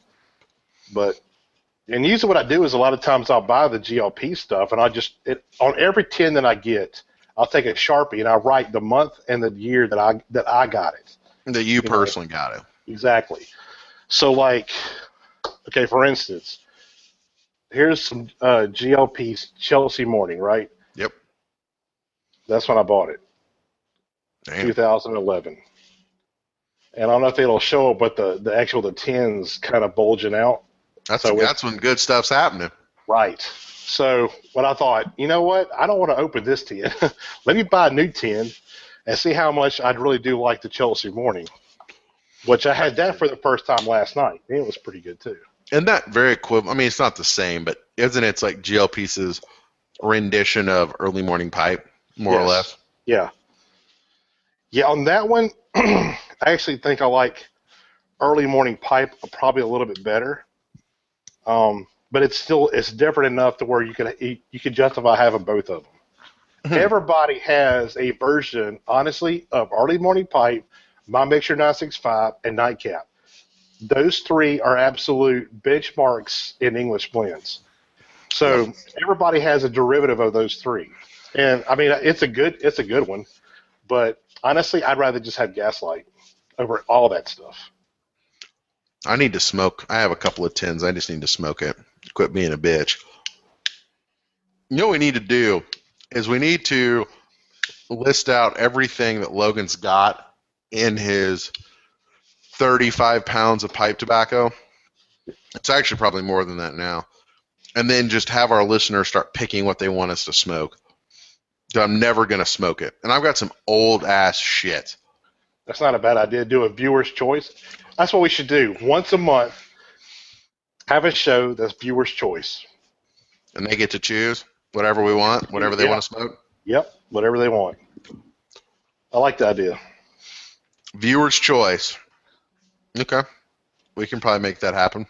Speaker 3: And usually what I do is a lot of times I'll buy the GLP stuff, and on every tin that I get, I'll take a Sharpie and I write the month and the year that I got it.
Speaker 1: That you personally got it.
Speaker 3: Exactly. So like, okay, for instance, here's some GLP Chelsea Morning, right?
Speaker 1: Yep.
Speaker 3: That's when I bought it.
Speaker 1: Damn.
Speaker 3: 2011. And I don't know if it'll show it, but the tins kind of bulging out.
Speaker 1: That's when good stuff's happening.
Speaker 3: Right. So what I thought, you know what? I don't want to open this tin. Let me buy a new tin and see how much I'd really do like the Chelsea Morning, which I had that for the first time last night. And it was pretty good too.
Speaker 1: And that very equivalent. I mean, it's not the same, but isn't it like GLP's rendition of Early Morning Pipe, more or less?
Speaker 3: Yeah. Yeah, on that one, I actually think I like Early Morning Pipe probably a little bit better. But it's different enough to where you can justify having both of them. Everybody has a version, honestly, of Early Morning Pipe, My Mixture 965, and Nightcap. Those three are absolute benchmarks in English blends. So everybody has a derivative of those three. And I mean, it's a good one, but honestly, I'd rather just have Gaslight over all that stuff.
Speaker 1: I need to smoke. I have a couple of tins. I just need to smoke it. Quit being a bitch. You know what we need to do is we need to list out everything that Logan's got in his 35 pounds of pipe tobacco. It's actually probably more than that now. And then just have our listeners start picking what they want us to smoke. I'm never going to smoke it. And I've got some old-ass shit.
Speaker 3: That's not a bad idea. Do a viewer's choice. That's what we should do. Once a month, have a show that's viewer's choice.
Speaker 1: And they get to choose whatever we want, whatever they want to smoke?
Speaker 3: Yep, whatever they want. I like the idea.
Speaker 1: Viewer's choice. Okay. We can probably make that happen.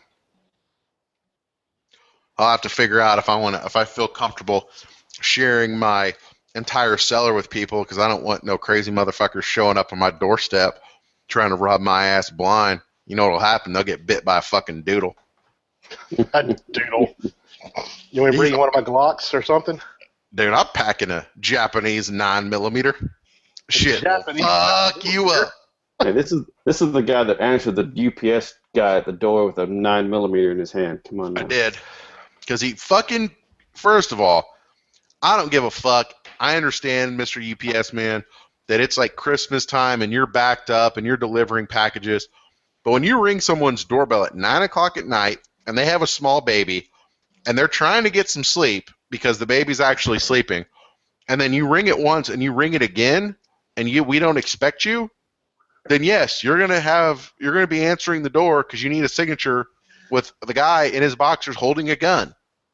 Speaker 1: I'll have to figure out if I feel comfortable sharing my entire cellar with people, because I don't want no crazy motherfuckers showing up on my doorstep trying to rob my ass blind. You know what'll happen? They'll get bit by a fucking doodle.
Speaker 3: A doodle. You want to bring one of my Glocks or something?
Speaker 1: Dude, I'm packing a Japanese 9mm. Shit, fuck you up.
Speaker 2: Hey, this is the guy that answered the UPS guy at the door with a 9mm in his hand. Come on now.
Speaker 1: I did. Because he fucking, first of all, I don't give a fuck. I understand, Mr. UPS man, that it's like Christmas time and you're backed up and you're delivering packages. But when you ring someone's doorbell at 9 o'clock at night and they have a small baby and they're trying to get some sleep because the baby's actually sleeping, and then you ring it once and you ring it again and we don't expect you, then yes, you're gonna be answering the door because you need a signature with the guy in his boxers holding a gun.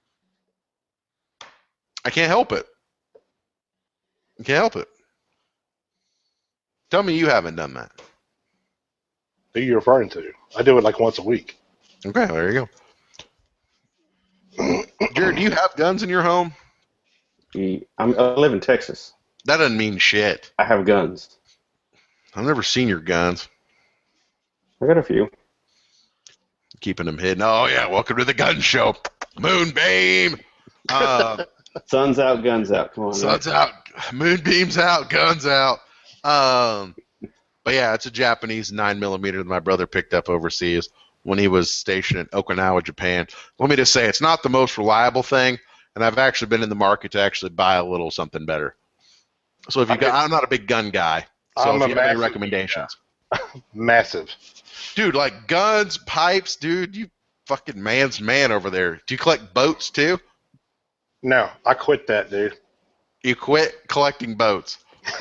Speaker 1: I can't help it. I can't help it. Tell me you haven't done that.
Speaker 3: Who are you referring to? I do it like once a week.
Speaker 1: Okay, there you go. Jared, do you have guns in your home?
Speaker 2: I live in Texas.
Speaker 1: That doesn't mean shit.
Speaker 2: I have guns.
Speaker 1: I've never seen your guns.
Speaker 2: I got a few.
Speaker 1: Keeping them hidden. Oh, yeah, welcome to the gun show. Moonbeam.
Speaker 2: Sun's out, guns out. Come on.
Speaker 1: Sun's out, moonbeams out, guns out. But yeah, it's a Japanese 9mm that my brother picked up overseas. when he was stationed in Okinawa, Japan. Let me just say, it's not the most reliable thing, and I've actually been in the market to actually buy a little something better. So I'm not a big gun guy, so if you have any recommendations.
Speaker 3: Massive.
Speaker 1: Dude, like guns, pipes, dude, you fucking man's man over there. Do you collect boats too?
Speaker 3: No, I quit that, dude.
Speaker 1: You quit collecting boats.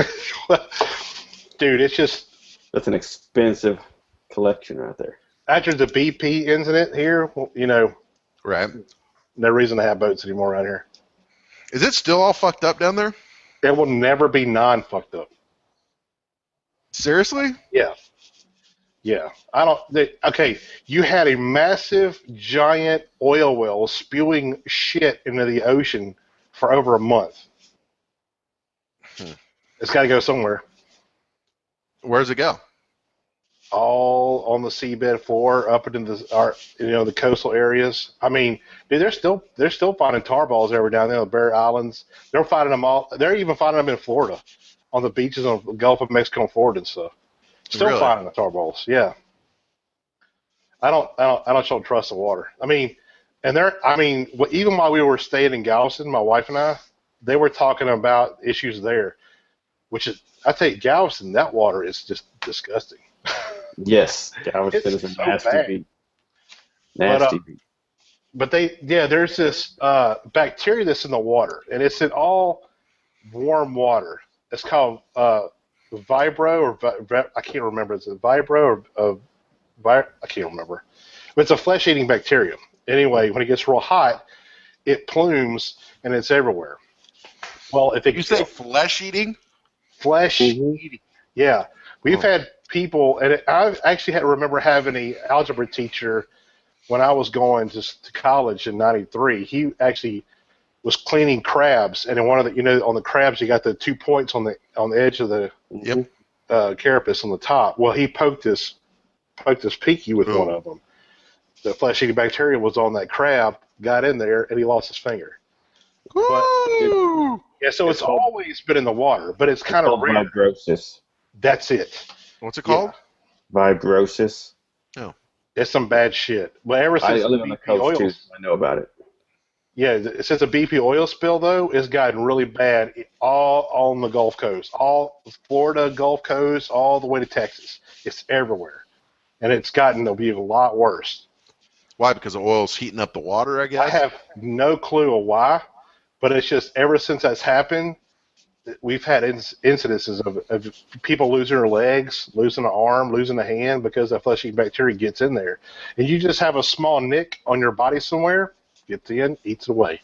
Speaker 3: Dude, it's just...
Speaker 2: That's an expensive collection right there.
Speaker 3: After the BP incident here,
Speaker 1: Right.
Speaker 3: No reason to have boats anymore around here.
Speaker 1: Is it still all fucked up down there?
Speaker 3: It will never be non-fucked up.
Speaker 1: Seriously?
Speaker 3: Yeah. Yeah. Okay, you had a massive, giant oil well spewing shit into the ocean for over a month. It's got to go somewhere.
Speaker 1: Where does it go?
Speaker 3: All on the seabed floor, up into the coastal areas. I mean, dude, they're still finding tar balls over down there on the Barrier Islands. They're finding them all. They're even finding them in Florida, on the beaches on the Gulf of Mexico and Florida and stuff. Still finding the tar balls. Yeah. I don't trust the water. I mean, even while we were staying in Galveston, my wife and I, they were talking about issues there, which is, I tell you, Galveston, that water is just disgusting.
Speaker 2: Yes, Galveston is a nasty beach. Nasty beach.
Speaker 3: But there's this bacteria that's in the water, and it's in all warm water. It's called Vibro, or I can't remember. Is it Vibro or I can't remember. But it's a flesh-eating bacterium. Anyway, when it gets real hot, it plumes and it's everywhere. Well, if
Speaker 1: you say flesh-eating,
Speaker 3: yeah, we've had people, and I actually remember having an algebra teacher when I was going to college in '93. He actually was cleaning crabs, and in one of the, on the crabs you got the 2 points on the edge of the carapace on the top. Well, he poked his pinky with one of them. The flesh-eating bacteria was on that crab, got in there, and he lost his finger. So it's always been in the water, but it's kind of rare.
Speaker 2: Vibrosis.
Speaker 3: That's it.
Speaker 1: What's it called?
Speaker 2: Yeah. Vibrosis.
Speaker 3: Oh. It's some bad shit. But ever since
Speaker 2: I live on the coast too, so I know about it.
Speaker 3: Yeah, since the BP oil spill, though, it's gotten really bad all on the Gulf Coast. All Florida, Gulf Coast, all the way to Texas. It's everywhere. And it's gotten to be a lot worse.
Speaker 1: Why? Because the oil's heating up the water, I guess?
Speaker 3: I have no clue of why, but it's just ever since that's happened, we've had incidences of people losing their legs, losing an arm, losing a hand because that flesh-eating bacteria gets in there. And you just have a small nick on your body somewhere, gets in, eats it away.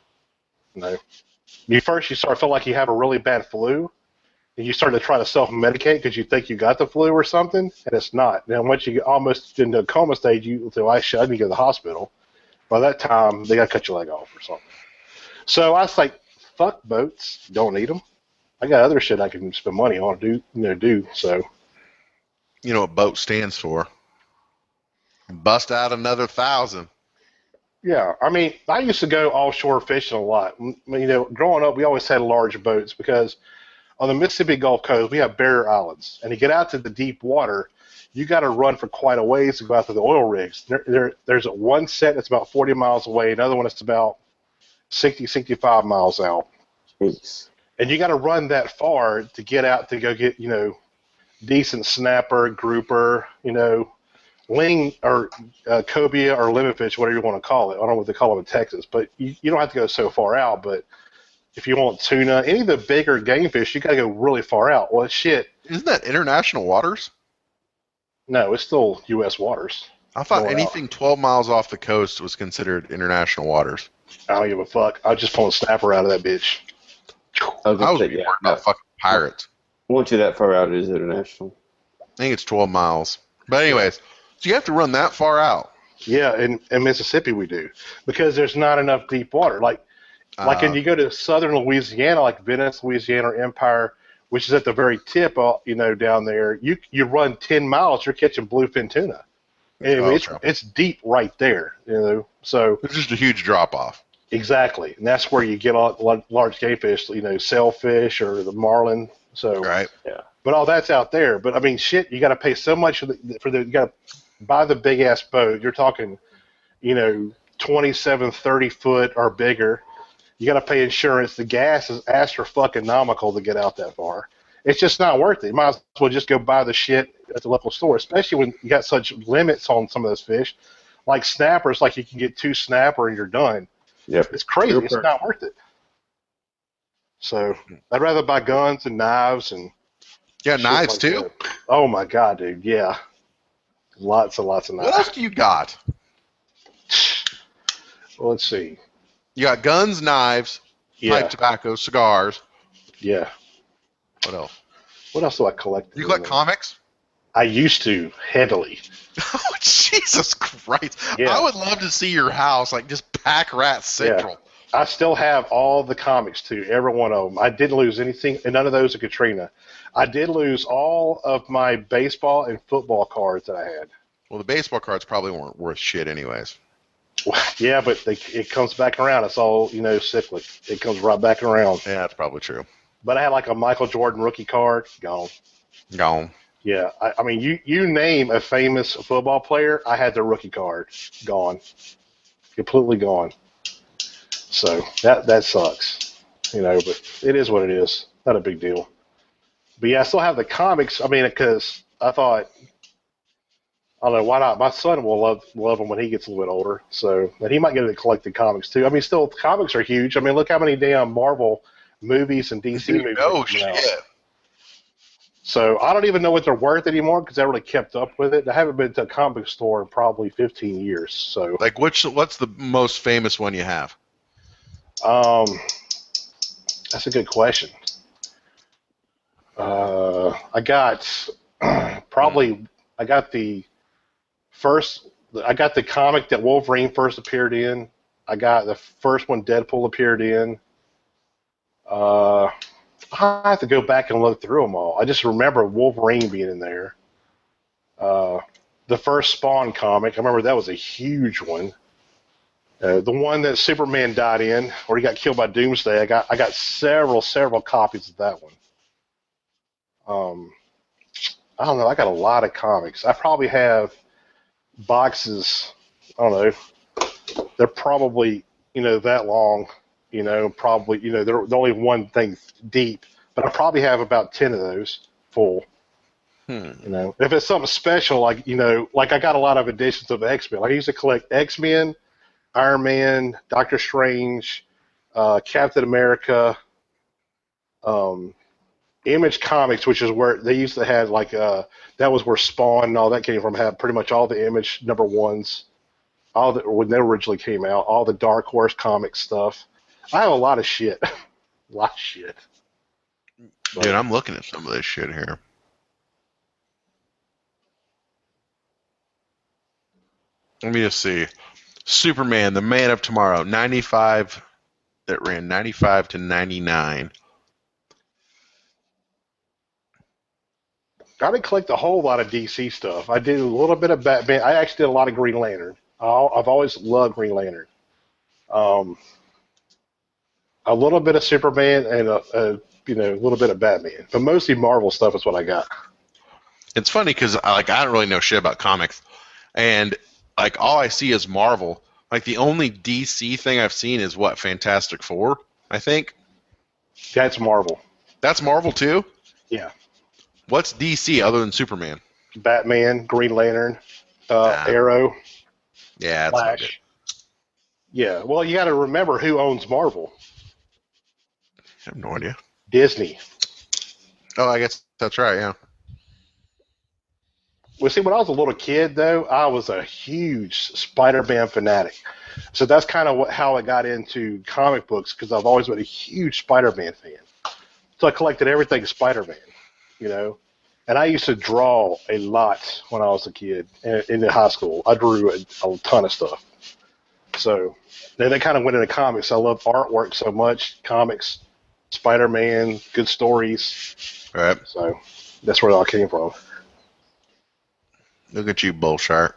Speaker 3: You start to feel like you have a really bad flu, and you start to try to self-medicate because you think you got the flu or something, and it's not. Now, once you get almost into a coma stage, the eyes shut and you go to the hospital. By that time, they got to cut your leg off or something. So I was like, fuck boats, don't need them. I got other shit I can spend money on to do. So,
Speaker 1: you know what boat stands for? Bust out another 1,000.
Speaker 3: Yeah, I mean, I used to go offshore fishing a lot. Growing up, we always had large boats because on the Mississippi Gulf Coast, we have barrier islands. And to get out to the deep water, you got to run for quite a ways to go out to the oil rigs. There's one set that's about 40 miles away, another one that's about 60, 65 miles out.
Speaker 2: Jeez.
Speaker 3: And you got to run that far to get out to go get, decent snapper, grouper, ling or cobia or limit fish, whatever you want to call it. I don't know what they call them in Texas, but you don't have to go so far out. But if you want tuna, any of the bigger game fish, you got to go really far out. Well, shit.
Speaker 1: Isn't that international waters?
Speaker 3: No, it's still U.S. waters.
Speaker 1: I thought anything 12 miles off the coast was considered international waters.
Speaker 3: I don't give a fuck. I just pull a snapper out of that bitch.
Speaker 1: I was worried about fucking pirates.
Speaker 2: Once you're that far out, it is international.
Speaker 1: I think it's 12 miles. But anyways, so you have to run that far out.
Speaker 3: Yeah, in Mississippi we do. Because there's not enough deep water. Like when you go to southern Louisiana, like Venice, Louisiana, or Empire, which is at the very tip, down there, you run 10 miles, you're catching bluefin tuna. And it's deep right there, So
Speaker 1: it's just a huge drop-off.
Speaker 3: Exactly, and that's where you get large game fish, sailfish or the marlin. So
Speaker 1: right,
Speaker 3: yeah. But all that's out there. But I mean, shit, you got to pay so much you got to buy the big ass boat. You're talking, 27, 30 foot or bigger. You got to pay insurance. The gas is astronomical to get out that far. It's just not worth it. You might as well just go buy the shit at the local store, especially when you got such limits on some of those fish. Like snappers, like you can get 2 snapper and you're done.
Speaker 2: Yep.
Speaker 3: It's crazy. Super. It's not worth it. So I'd rather buy guns and knives and
Speaker 1: knives like too.
Speaker 3: That. Oh my god, dude! Yeah, lots and lots of knives.
Speaker 1: What else do you got?
Speaker 3: Well, let's see.
Speaker 1: You got guns, knives, pipe tobacco, cigars.
Speaker 3: Yeah.
Speaker 1: What else?
Speaker 3: What else do I collect?
Speaker 1: Do you collect comics?
Speaker 3: I used to heavily.
Speaker 1: Oh, Jesus Christ!
Speaker 3: Yeah.
Speaker 1: I would love to see your house, like just pack rat central.
Speaker 3: Yeah. I still have all the comics too, every one of them. I didn't lose anything, and none of those are Katrina. I did lose all of my baseball and football cards that I had.
Speaker 1: Well, the baseball cards probably weren't worth shit anyways.
Speaker 3: Yeah, but it comes back around. It's all, cyclic. It comes right back around.
Speaker 1: Yeah, that's probably true.
Speaker 3: But I had like a Michael Jordan rookie card. Gone. Yeah, I mean, you name a famous football player, I had their rookie card. Gone. Completely gone. So that sucks. But it is what it is. Not a big deal. But yeah, I still have the comics. I mean, because I thought, I don't know, why not? My son will love them when he gets a little bit older. So, and he might get to collect the comics too. I mean, still, comics are huge. I mean, look how many damn Marvel movies and DC movies.
Speaker 1: Oh, shit.
Speaker 3: So, I don't even know what they're worth anymore because I really kept up with it. I haven't been to a comic store in probably 15 years. So,
Speaker 1: like, what's the most famous one you have?
Speaker 3: That's a good question. I got the comic that Wolverine first appeared in. I got the first one Deadpool appeared in. I have to go back and look through them all. I just remember Wolverine being in there. The first Spawn comic, I remember that was a huge one. The one that Superman died in, or he got killed by Doomsday, I got several copies of that one. I don't know. I got a lot of comics. I probably have boxes. I don't know. They're probably that long. Probably they're only one thing deep, but I probably have about 10 of those full. If it's something special, like I got a lot of editions of X-Men. Like I used to collect X-Men, Iron Man, Doctor Strange, Captain America, Image Comics, which is where they used to have that was where Spawn and all that came from. Had pretty much all the Image #1s, when they originally came out, all the Dark Horse comic stuff. I have a lot of shit,
Speaker 1: Dude, I'm looking at some of this shit here. Let me just see. Superman, the Man of Tomorrow, 95. That ran 95 to 99.
Speaker 3: I didn't collect a whole lot of DC stuff. I did a little bit of Batman. I actually did a lot of Green Lantern. I've always loved Green Lantern. A little bit of Superman and a little bit of Batman, but mostly Marvel stuff is what I got.
Speaker 1: It's funny because I don't really know shit about comics, and all I see is Marvel. Like the only DC thing I've seen is Fantastic Four, I think.
Speaker 3: That's Marvel.
Speaker 1: That's Marvel too?
Speaker 3: Yeah.
Speaker 1: What's DC other than Superman?
Speaker 3: Batman, Green Lantern, Arrow.
Speaker 1: Yeah, that's
Speaker 3: Flash. Yeah, well, you got to remember who owns Marvel.
Speaker 1: I have no idea.
Speaker 3: Disney.
Speaker 1: Oh, I guess that's right, yeah.
Speaker 3: Well, see, when I was a little kid, though, I was a huge Spider-Man fanatic. So that's kind of how I got into comic books, because I've always been a huge Spider-Man fan. So I collected everything Spider-Man, And I used to draw a lot when I was a kid in high school. I drew a ton of stuff. So then they kind of went into comics. I love artwork so much. Comics, Spider-Man, good stories.
Speaker 1: All right.
Speaker 3: So that's where it all came from.
Speaker 1: Look at you, Bullshark.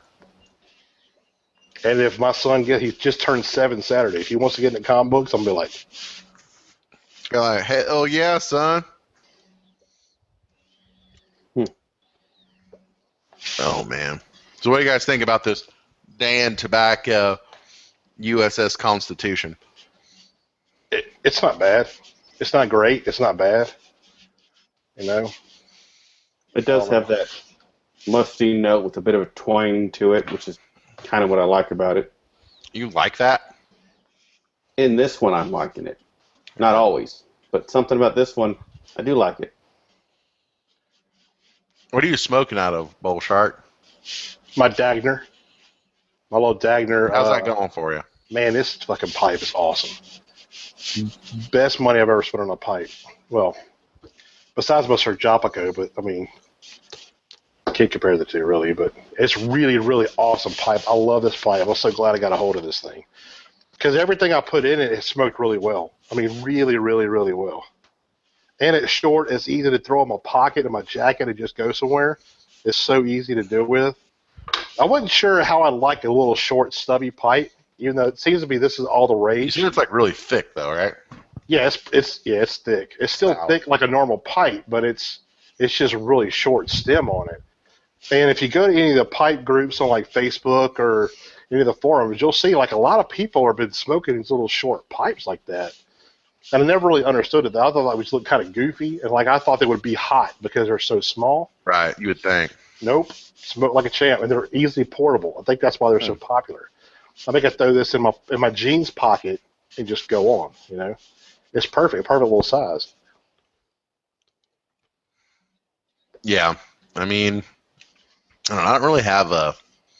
Speaker 3: And if my son he just turned 7 Saturday. If he wants to get into comic books, I'm going to be like,
Speaker 1: hell yeah, son. Oh, man. So what do you guys think about this Dan Tobacco USS Constitution?
Speaker 3: It's not bad. It's not great. It's not bad. You know?
Speaker 2: It does have that musty note with a bit of a twang to it, which is kind of what I like about it.
Speaker 1: You like that?
Speaker 2: In this one, I'm liking it. Not always, but something about this one, I do like it.
Speaker 1: What are you smoking out of, Bull Shark?
Speaker 3: My Dagner. My little Dagner.
Speaker 1: How's that going for you?
Speaker 3: Man, this fucking pipe is awesome. Best money I've ever spent on a pipe. Well, besides Mr. Jopico, but I mean, can't compare the two really, but it's really, really awesome pipe. I love this pipe. I'm so glad I got a hold of this thing. Because everything I put in it, it smoked really well. I mean, really, really, really well. And it's short. It's easy to throw in my pocket, in my jacket, and just go somewhere. It's so easy to do with. I wasn't sure how I like a little short, stubby pipe, even though it seems to be this is all the rage.
Speaker 1: You see, it's like really thick, though, right?
Speaker 3: Yeah, it's thick. It's still thick like a normal pipe, but it's just really short stem on it. And if you go to any of the pipe groups on like Facebook or any of the forums, you'll see like a lot of people have been smoking these little short pipes like that. And I never really understood it. I thought they would look kind of goofy, and like I thought they would be hot because they're so small.
Speaker 1: Right, you would think.
Speaker 3: Nope, smoke like a champ, and they're easily portable. I think that's why they're so popular. I think I throw this in my jeans pocket and just go on. You know, it's perfect little size.
Speaker 1: Yeah, I mean, I don't really have a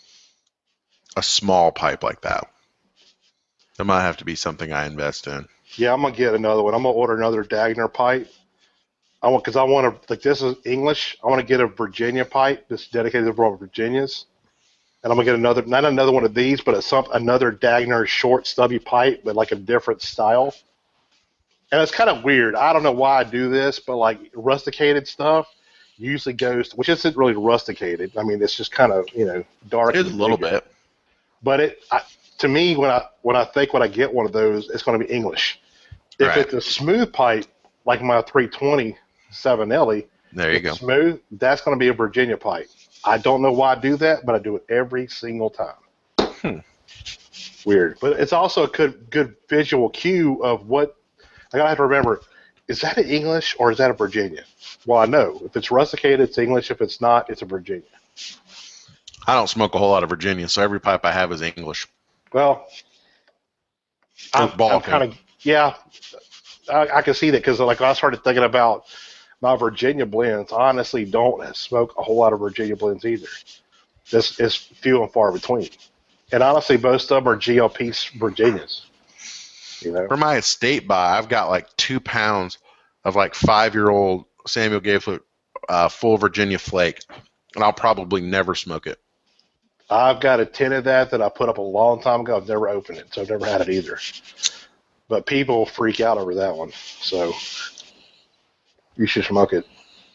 Speaker 1: small pipe like that. That might have to be something I invest in.
Speaker 3: Yeah, I'm gonna get another one. I'm gonna order another Dagner pipe. Because I want to, like, this is English. I want to get a Virginia pipe that's dedicated to Virginias, and I'm gonna get not another one of these, but another Dagner short stubby pipe, but like a different style. And it's kind of weird. I don't know why I do this, but like rusticated stuff usually goes, which isn't really rusticated. I mean, it's just kind of dark.
Speaker 1: It is a little bit.
Speaker 3: But to me, when I think when I get one of those, it's going to be English. If it's a smooth pipe, like my 320 7L,
Speaker 1: there you go.
Speaker 3: Smooth, that's going to be a Virginia pipe. I don't know why I do that, but I do it every single time. Weird. But it's also a good visual cue of what, I got to have to remember, is that an English or is that a Virginia? Well, I know. If it's rusticated, it's English. If it's not, it's a Virginia.
Speaker 1: I don't smoke a whole lot of Virginia, so every pipe I have is English.
Speaker 3: Well, I'm kind of, yeah, I can see that because like I started thinking about my Virginia blends. I honestly don't smoke a whole lot of Virginia blends either. This is few and far between. And honestly, most of them are GLP Virginias.
Speaker 1: For my estate buy, I've got like 2 pounds of like 5-year-old Samuel Gayflute full Virginia flake, and I'll probably never smoke it.
Speaker 3: I've got a tin of that I put up a long time ago. I've never opened it, so I've never had it either. But people freak out over that one, so you should smoke it.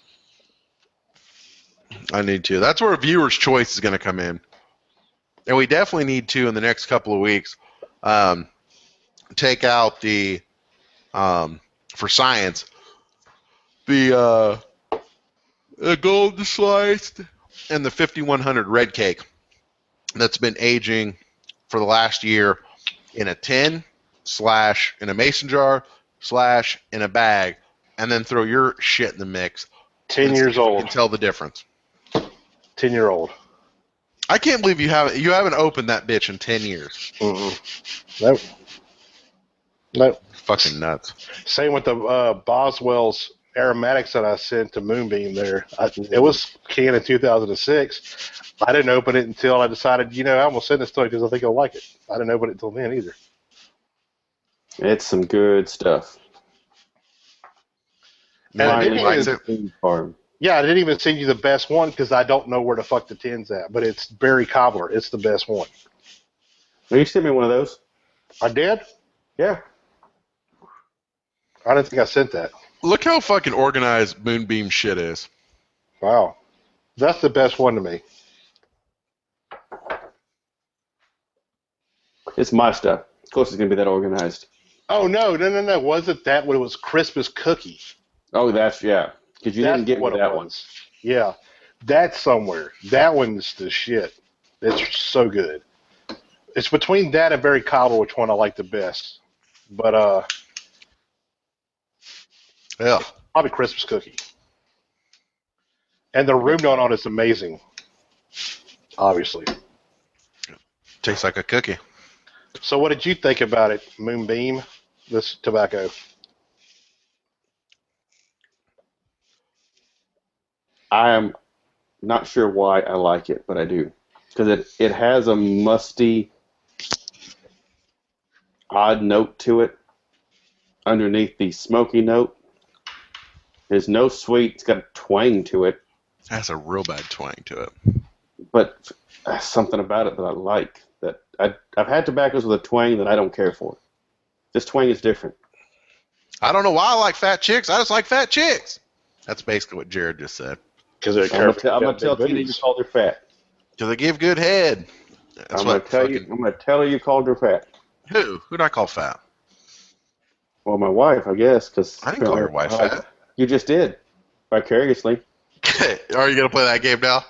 Speaker 1: I need to. That's where a viewer's choice is going to come in. And we definitely need to, in the next couple of weeks, take out the, for science, the golden sliced and the 5100 red cake that's been aging for the last year in a tin / in a mason jar / in a bag, and then throw your shit in the mix.
Speaker 3: 10 years old.
Speaker 1: You can tell the difference.
Speaker 3: 10-year-old.
Speaker 1: I can't believe you haven't opened that bitch in 10 years.
Speaker 3: Nope.
Speaker 1: Fucking nuts.
Speaker 3: Same with the Boswell's aromatics that I sent to Moonbeam there. It was canned in 2006. I didn't open it until I decided, I'm going to send this to you because I think you'll like it. I didn't open it until then either.
Speaker 2: It's some good stuff.
Speaker 3: Yeah, I didn't even send you the best one because I don't know where the fuck the tin's at, but it's Berry Cobbler. It's the best one.
Speaker 2: Will you send me one of those?
Speaker 3: I did?
Speaker 2: Yeah.
Speaker 3: I didn't think I sent that.
Speaker 1: Look how fucking organized Moonbeam shit is.
Speaker 3: Wow. That's the best one to me.
Speaker 2: It's my stuff. Of course it's going to be that organized.
Speaker 3: Oh, no. Wasn't that when it was Christmas cookie?
Speaker 2: Oh, that's, yeah. Because you didn't get what that one.
Speaker 3: Yeah. That's somewhere. That one's the shit. It's so good. It's between that and Berry Cobbler, which one I like the best. But
Speaker 1: yeah,
Speaker 3: probably Christmas cookie. And the room note on it's amazing. Obviously.
Speaker 1: Tastes like a cookie.
Speaker 3: So what did you think about it, Moonbeam, this tobacco?
Speaker 2: I am not sure why I like it, but I do. Because it has a musty, odd note to it underneath the smoky note. There's no sweet. It's got a twang to it.
Speaker 1: It has a real bad twang to it.
Speaker 2: But something about it that I like. That I've had tobaccos with a twang that I don't care for. This twang is different.
Speaker 1: I don't know why I like fat chicks. I just like fat chicks. That's basically what Jared just said.
Speaker 2: Because I'm going to tell Tina you called her fat.
Speaker 1: Because they give good head.
Speaker 2: I'm going to tell her you called her fat.
Speaker 1: Who? Who'd I call fat?
Speaker 2: Well, my wife, I guess. Cause
Speaker 1: I didn't call your wife fat.
Speaker 2: You just did. Vicariously.
Speaker 1: Are you going to play that game now?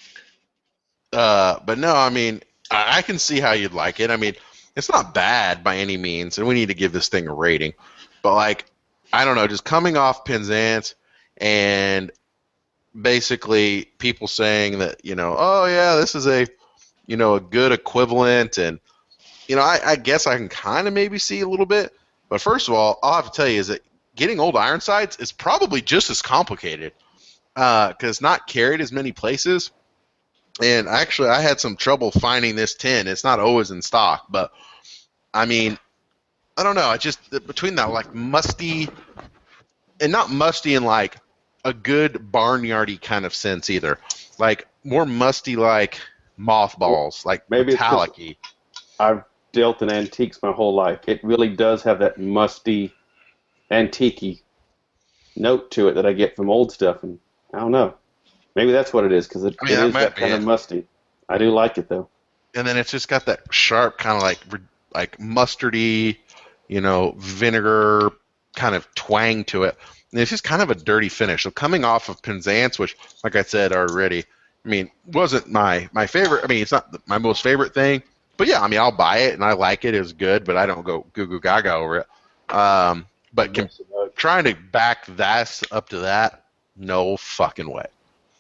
Speaker 1: But no, I mean, I can see how you'd like it. I mean, it's not bad by any means, and we need to give this thing a rating. But, like, I don't know, just coming off Penzance and basically people saying that, oh, yeah, this is a good equivalent. And, I guess I can kind of maybe see a little bit. But first of all, I'll have to tell you is that getting Old Ironsides is probably just as complicated because it's not carried as many places. And actually, I had some trouble finding this tin. It's not always in stock, but I mean, I don't know. I just between that like musty, and not musty in like a good barnyardy kind of sense either. Like more musty, like mothballs, like
Speaker 2: maybe
Speaker 1: metallic-y.
Speaker 2: I've dealt in antiques my whole life. It really does have that musty, antique-y note to it that I get from old stuff, and I don't know. Maybe that's what it is, because it is that kind of musty. I do like it, though.
Speaker 1: And then it's just got that sharp kind of like mustardy, vinegar kind of twang to it. And it's just kind of a dirty finish. So coming off of Penzance, which, like I said already, I mean, wasn't my favorite. I mean, it's not my most favorite thing. But, yeah, I mean, I'll buy it, and I like it. It's good, but I don't go goo-goo gaga over it. But trying to back that up to that, no fucking way.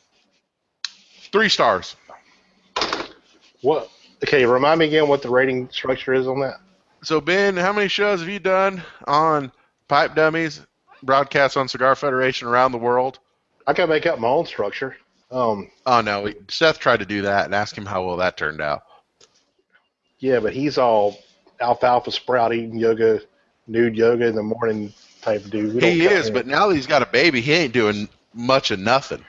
Speaker 1: 3 stars.
Speaker 3: What? Okay, remind me again what the rating structure is on that.
Speaker 1: So, Ben, how many shows have you done on Pipe Dummies, broadcasts on Cigar Federation around the world?
Speaker 3: I can make up my own structure.
Speaker 1: Oh, no. Seth tried to do that and ask him how well that turned out.
Speaker 3: Yeah, but he's all alfalfa sprout eating yoga, nude yoga in the morning type of dude.
Speaker 1: He is, but now that he's got a baby, he ain't doing much of nothing.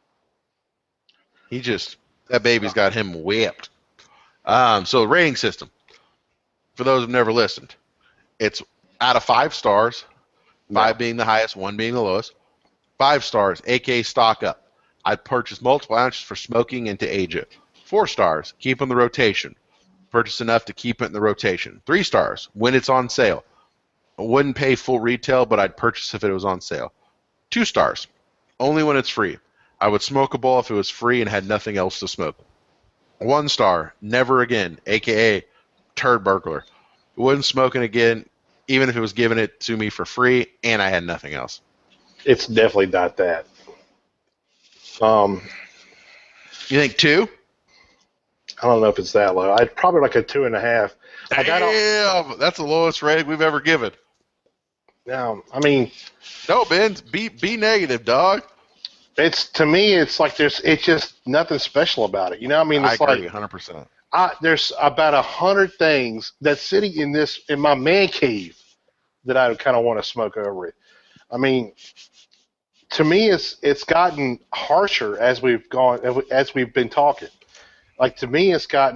Speaker 1: That baby's got him whipped. So the rating system, for those who've never listened, it's out of 5 stars, 5 being the highest, 1 being the lowest. 5 stars, aka stock up. I'd purchase multiple ounces for smoking and to age it. 4 stars, keep in the rotation. Purchase enough to keep it in the rotation. 3 stars, when it's on sale. I wouldn't pay full retail, but I'd purchase if it was on sale. 2 stars, only when it's free. I would smoke a bowl if it was free and had nothing else to smoke. 1 star, never again, a.k.a. turd burglar. Wouldn't smoke it again, even if it was giving it to me for free and I had nothing else.
Speaker 3: It's definitely not that.
Speaker 1: You think 2?
Speaker 3: I don't know if it's that low. I'd probably like a 2.5.
Speaker 1: Damn, that's the lowest rating we've ever given.
Speaker 3: Now, I mean,
Speaker 1: no, Ben, be negative, dog.
Speaker 3: To me, it's like it's just nothing special about it. You know what I mean? It's
Speaker 1: I agree, 100%.
Speaker 3: There's about 100 things that's sitting in my man cave that I kind of want to smoke over it. I mean, to me, it's gotten harsher as we've been talking. Like to me,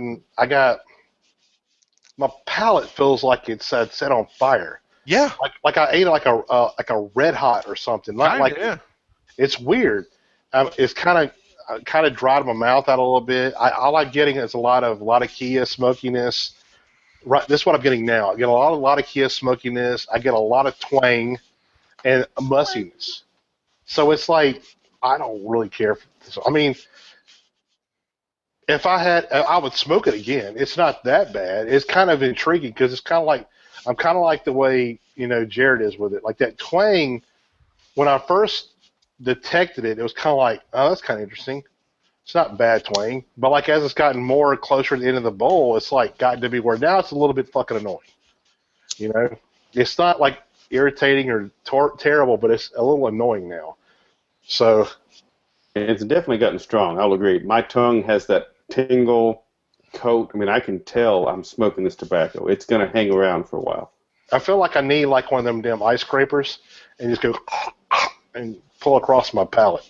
Speaker 3: my palate feels like it's set on fire.
Speaker 1: Yeah.
Speaker 3: Like I ate like a Red Hot or something.
Speaker 1: Yeah.
Speaker 3: It's weird. It's kind of dried my mouth out a little bit. I like getting a lot of Kia smokiness. Right, this is what I'm getting now. I get a lot of Kia smokiness. I get a lot of twang and mustiness. So it's like I don't really care. I mean, If I had, I would smoke it again. It's not that bad. It's kind of intriguing because it's kind of like, I'm kind of like the way, Jared is with it. Like that twang, when I first detected it, it was kind of like, oh, that's kind of interesting. It's not bad twang. But like as it's gotten more closer to the end of the bowl, it's like gotten to be where now it's a little bit fucking annoying. It's not like irritating or terrible, but it's a little annoying now. So.
Speaker 2: It's definitely gotten strong. I'll agree. My tongue has that tingle coat. I mean, I can tell I'm smoking this tobacco. It's going to hang around for a while.
Speaker 3: I feel like I need like one of them damn ice scrapers and just go and pull across my palate.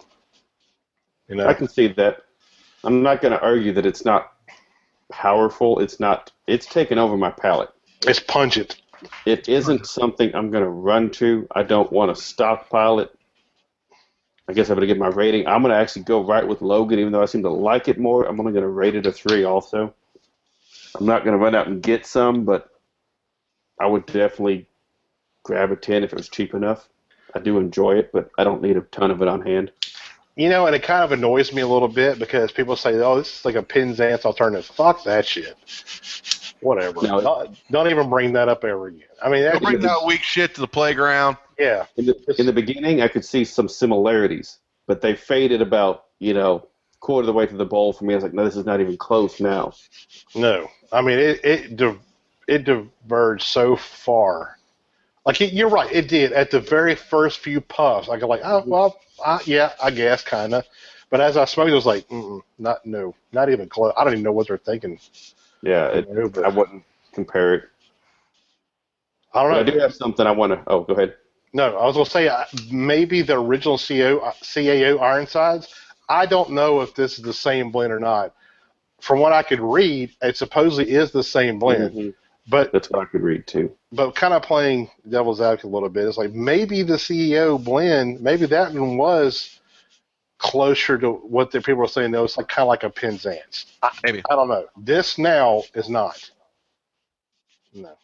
Speaker 2: I can see that. I'm not going to argue that it's not powerful. It's taken over my palate.
Speaker 3: It's pungent.
Speaker 2: It isn't something I'm going to run to. I don't want to stockpile it. I guess I'm going to give my rating. I'm going to actually go right with Logan, even though I seem to like it more. I'm only going to rate it a 3 also. I'm not going to run out and get some, but I would definitely grab a 10 if it was cheap enough. I do enjoy it, but I don't need a ton of it on hand.
Speaker 3: And it kind of annoys me a little bit because people say, oh, this is like a Penzance alternative. Fuck that shit. Whatever. No, don't even bring that up ever again. I mean,
Speaker 1: don't bring that weak shit to the playground.
Speaker 3: Yeah.
Speaker 2: In the beginning, I could see some similarities, but they faded about, quarter of the way to the bowl for me. I was like, no, this is not even close now.
Speaker 3: No. I mean, it diverged so far. Like, you're right, it did. At the very first few puffs, I go like, oh, well, yeah, I guess, kind of. But as I smoked, it was like, not even close. I don't even know what they're thinking.
Speaker 2: Yeah, I wouldn't compare it.
Speaker 3: I don't know.
Speaker 2: But I do have something I want to... Oh, go ahead.
Speaker 3: No, I was going to say maybe the original CAO Ironsides. I don't know if this is the same blend or not. From what I could read, it supposedly is the same blend.
Speaker 2: Mm-hmm.
Speaker 3: But
Speaker 2: that's what I could read too.
Speaker 3: But kind of playing devil's advocate a little bit, it's like maybe the CEO blend, maybe that one was closer to what the people are saying. No, it's like kind of like a Penzance.
Speaker 1: Maybe.
Speaker 3: I don't know. This now is not. No.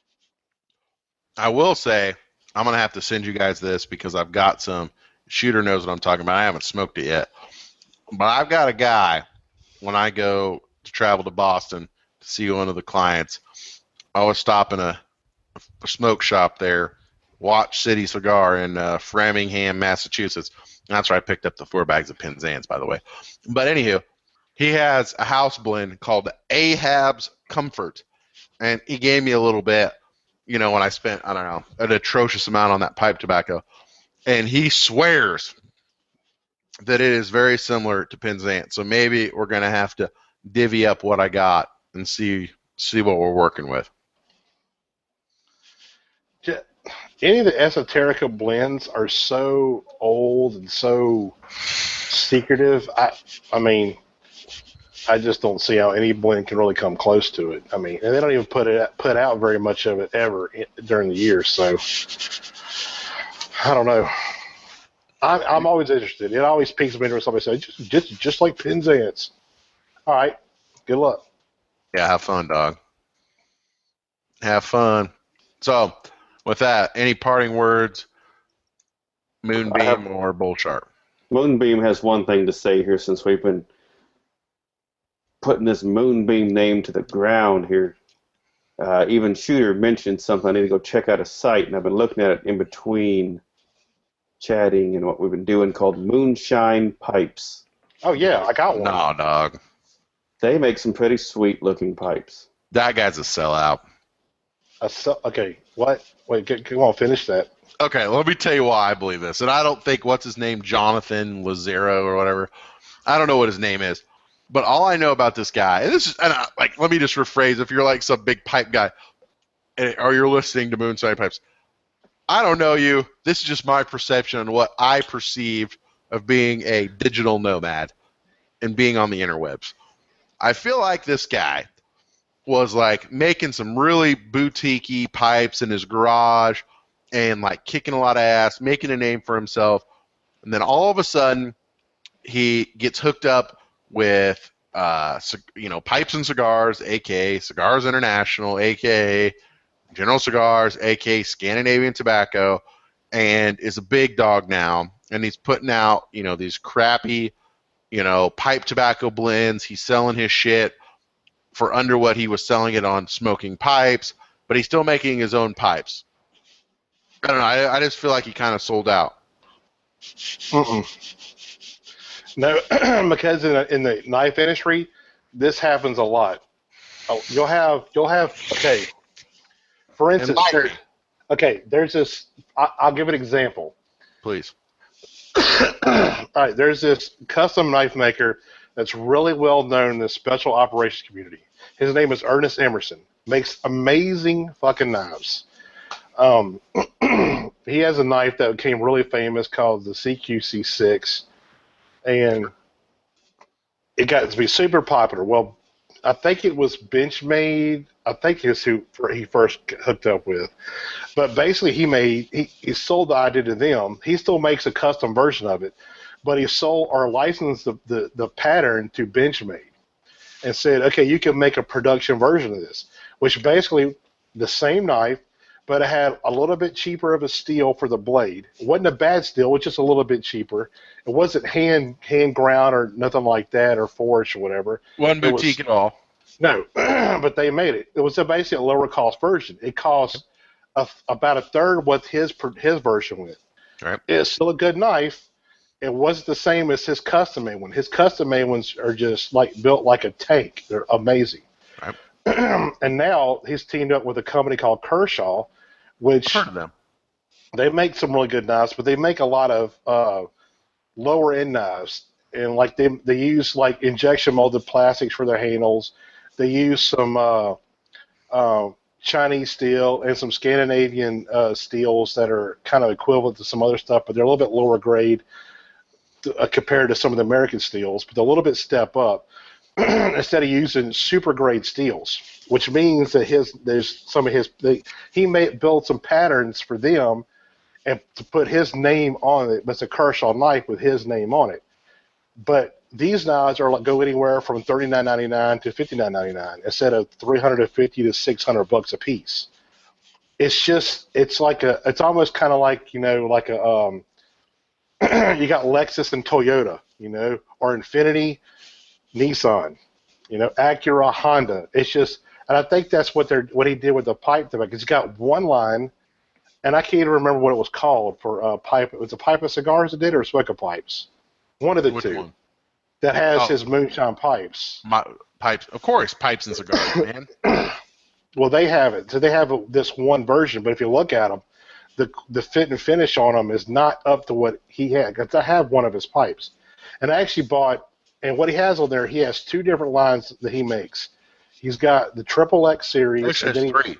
Speaker 1: I will say I'm gonna have to send you guys this because I've got some. Shooter knows what I'm talking about. I haven't smoked it yet, but I've got a guy when I go to travel to Boston to see one of the clients. I always stop in a smoke shop there, Watch City Cigar in Framingham, Massachusetts. And that's where I picked up the 4 bags of Penzance, by the way. But anywho, he has a house blend called Ahab's Comfort, and he gave me a little bit. When I spent, I don't know, an atrocious amount on that pipe tobacco. And he swears that it is very similar to Penzance. So maybe we're going to have to divvy up what I got and see what we're working with.
Speaker 3: Any of the Esoterica blends are so old and so secretive. I mean, I just don't see how any blend can really come close to it. I mean, and they don't even put out very much of it ever during the year. So I don't know. I'm always interested. It always piques me when somebody says just like Penzance. All right, good luck.
Speaker 1: Yeah, have fun, dog. Have fun. So, with that, any parting words, Moonbeam or Bullshark?
Speaker 2: Moonbeam has one thing to say here since we've been putting this Moonbeam name to the ground here. Even Shooter mentioned something. I need to go check out a site, and I've been looking at it in between chatting and what we've been doing called Moonshine Pipes.
Speaker 3: Oh, yeah, I got one.
Speaker 1: No, dog.
Speaker 2: They make some pretty sweet-looking pipes.
Speaker 1: That guy's a sellout.
Speaker 3: Okay, what? Wait, come on, finish that.
Speaker 1: Okay, let me tell you why I believe this. And I don't think, what's his name, Jonathan Lazaro or whatever. I don't know what his name is. But all I know about this guy, let me just rephrase, if you're like some big pipe guy, or you're listening to Moonshine Pipes, I don't know you. This is just my perception on what I perceived of being a digital nomad and being on the interwebs. I feel like this guy was like making some really boutique-y pipes in his garage and like kicking a lot of ass, making a name for himself. And then all of a sudden he gets hooked up with Pipes and Cigars, aka Cigars International, aka General Cigars, aka Scandinavian Tobacco, and is a big dog now. And he's putting out, these crappy pipe tobacco blends. He's selling his shit for under what he was selling it on smoking pipes, but he's still making his own pipes. I don't know. I just feel like he kind of sold out.
Speaker 3: No, because in the knife industry, this happens a lot. You'll have okay. For instance, there's this. I'll give an example.
Speaker 1: Please.
Speaker 3: All right, there's this custom knife maker that's really well known in the special operations community. His name is Ernest Emerson. Makes amazing fucking knives. He has a knife that became really famous called the CQC6, and it got to be super popular. Well, I think it was Benchmade. I think it's who he first hooked up with. But basically, he sold the idea to them. He still makes a custom version of it, but he sold or licensed the pattern to Benchmade and said, okay, you can make a production version of this, which basically the same knife, but it had a little bit cheaper of a steel for the blade. It wasn't a bad steel, it was just a little bit cheaper. It wasn't hand ground or nothing like that or forged or whatever.
Speaker 1: Wasn't boutique at all.
Speaker 3: No, but they made it. It was basically a lower cost version. It cost about a third what his version went.
Speaker 1: Right.
Speaker 3: It's still a good knife. It wasn't the same as his custom made one. His custom made ones are just built like a tank. They're amazing.
Speaker 1: Right.
Speaker 3: And now he's teamed up with a company called Kershaw, which
Speaker 1: I've heard of them.
Speaker 3: They make some really good knives, but they make a lot of lower end knives, and they use injection molded plastics for their handles. They use some Chinese steel and some Scandinavian steels that are kind of equivalent to some other stuff, but they're a little bit lower grade compared to some of the American steels, but they're a little bit step up. Instead of using super grade steels, which means that he built some patterns for them and to put his name on it, but it's a Kershaw knife with his name on it. But these knives go anywhere from $39.99 to $59.99 instead of $350 to $600 a piece. It's almost kind of like you got Lexus and Toyota, or Infiniti, Nissan, Acura, Honda. It's just, and I think that's what he did with the pipe tobacco. He's got one line, and I can't even remember what it was called for pipe. It was a pipe of cigars that did, or smoker pipes. One of the two. One? That has his moonshine pipes.
Speaker 1: Pipes, of course, pipes and cigars, man.
Speaker 3: Well, they have it. So they have this one version, but if you look at them, the fit and finish on them is not up to what he had. Because I have one of his pipes, and I actually bought. And what he has on there, he has two different lines that he makes. He's got the XXX series.
Speaker 1: There's three.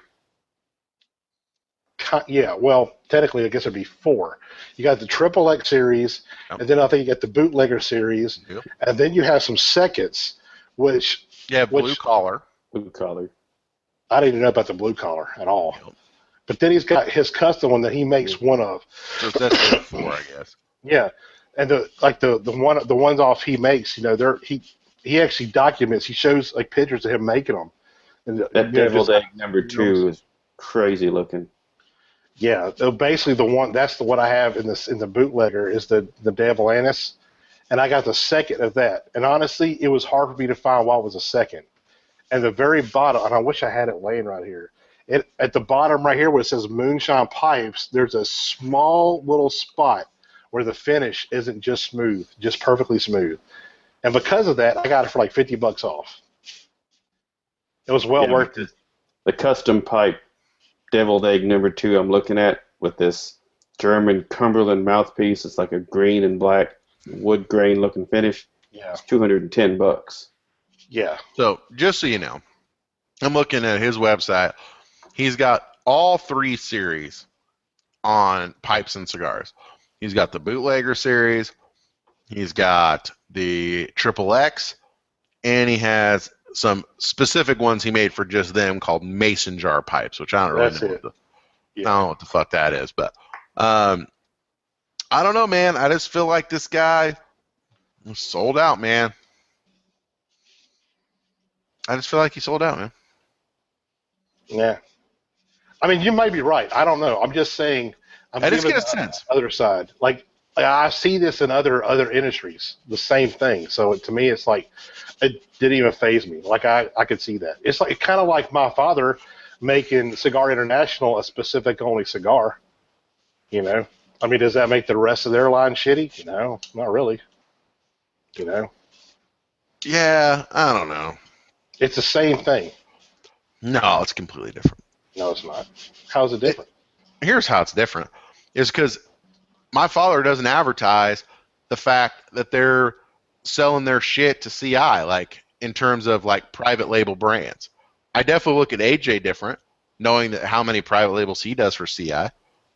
Speaker 3: Yeah, well, technically, I guess it'd be four. You got the XXX series, and then I think you got the bootlegger series, and then you have some seconds, which
Speaker 1: blue collar.
Speaker 2: Blue collar.
Speaker 3: I didn't know about the blue collar at all. Yep. But then he's got his custom one that he makes one of.
Speaker 1: So that's four, I guess.
Speaker 3: Yeah. And the ones off he makes, he actually documents. He shows pictures of him making them. And
Speaker 2: that Devil's Egg #2 is crazy looking.
Speaker 3: Yeah, basically that's the one I have in the bootlegger is the Devil Annis, and I got the second of that. And honestly, it was hard for me to find what was a second. And the very bottom, and I wish I had it laying right here. At the bottom right here where it says Moonshine Pipes, there's a small little spot where the finish isn't just smooth, just perfectly smooth. And because of that, I got it for $50 off. It was well worth it.
Speaker 2: The custom pipe Devil's Egg #2 I'm looking at with this German Cumberland mouthpiece. It's like a green and black wood grain looking finish.
Speaker 3: Yeah.
Speaker 2: It's $210.
Speaker 3: Yeah.
Speaker 1: So just so you know, I'm looking at his website. He's got all three series on pipes and cigars. He's got the bootlegger series, he's got the XXX, and he has some specific ones he made for just them called mason jar pipes, which I don't really know. I don't know what the fuck that is, but I don't know, man. I just feel like this guy was sold out, man. I just feel like he sold out, man.
Speaker 3: Yeah. I mean, you might be right. I don't know. I'm just saying.
Speaker 1: I just get a sense.
Speaker 3: Other side, I see this in other industries, the same thing. So to me, it's like it didn't even faze me. Like I could see that. It's like kind of like my father making Cigar International a specific only cigar. You know, I mean, does that make the rest of their line shitty? No, not really. You know.
Speaker 1: Yeah, I don't know.
Speaker 3: It's the same thing.
Speaker 1: No, it's completely different.
Speaker 3: No, it's not. How's it different?
Speaker 1: Here's how it's different. Is because my father doesn't advertise the fact that they're selling their shit to CI, like in terms of like private label brands. I definitely look at AJ different, knowing that how many private labels he does for CI.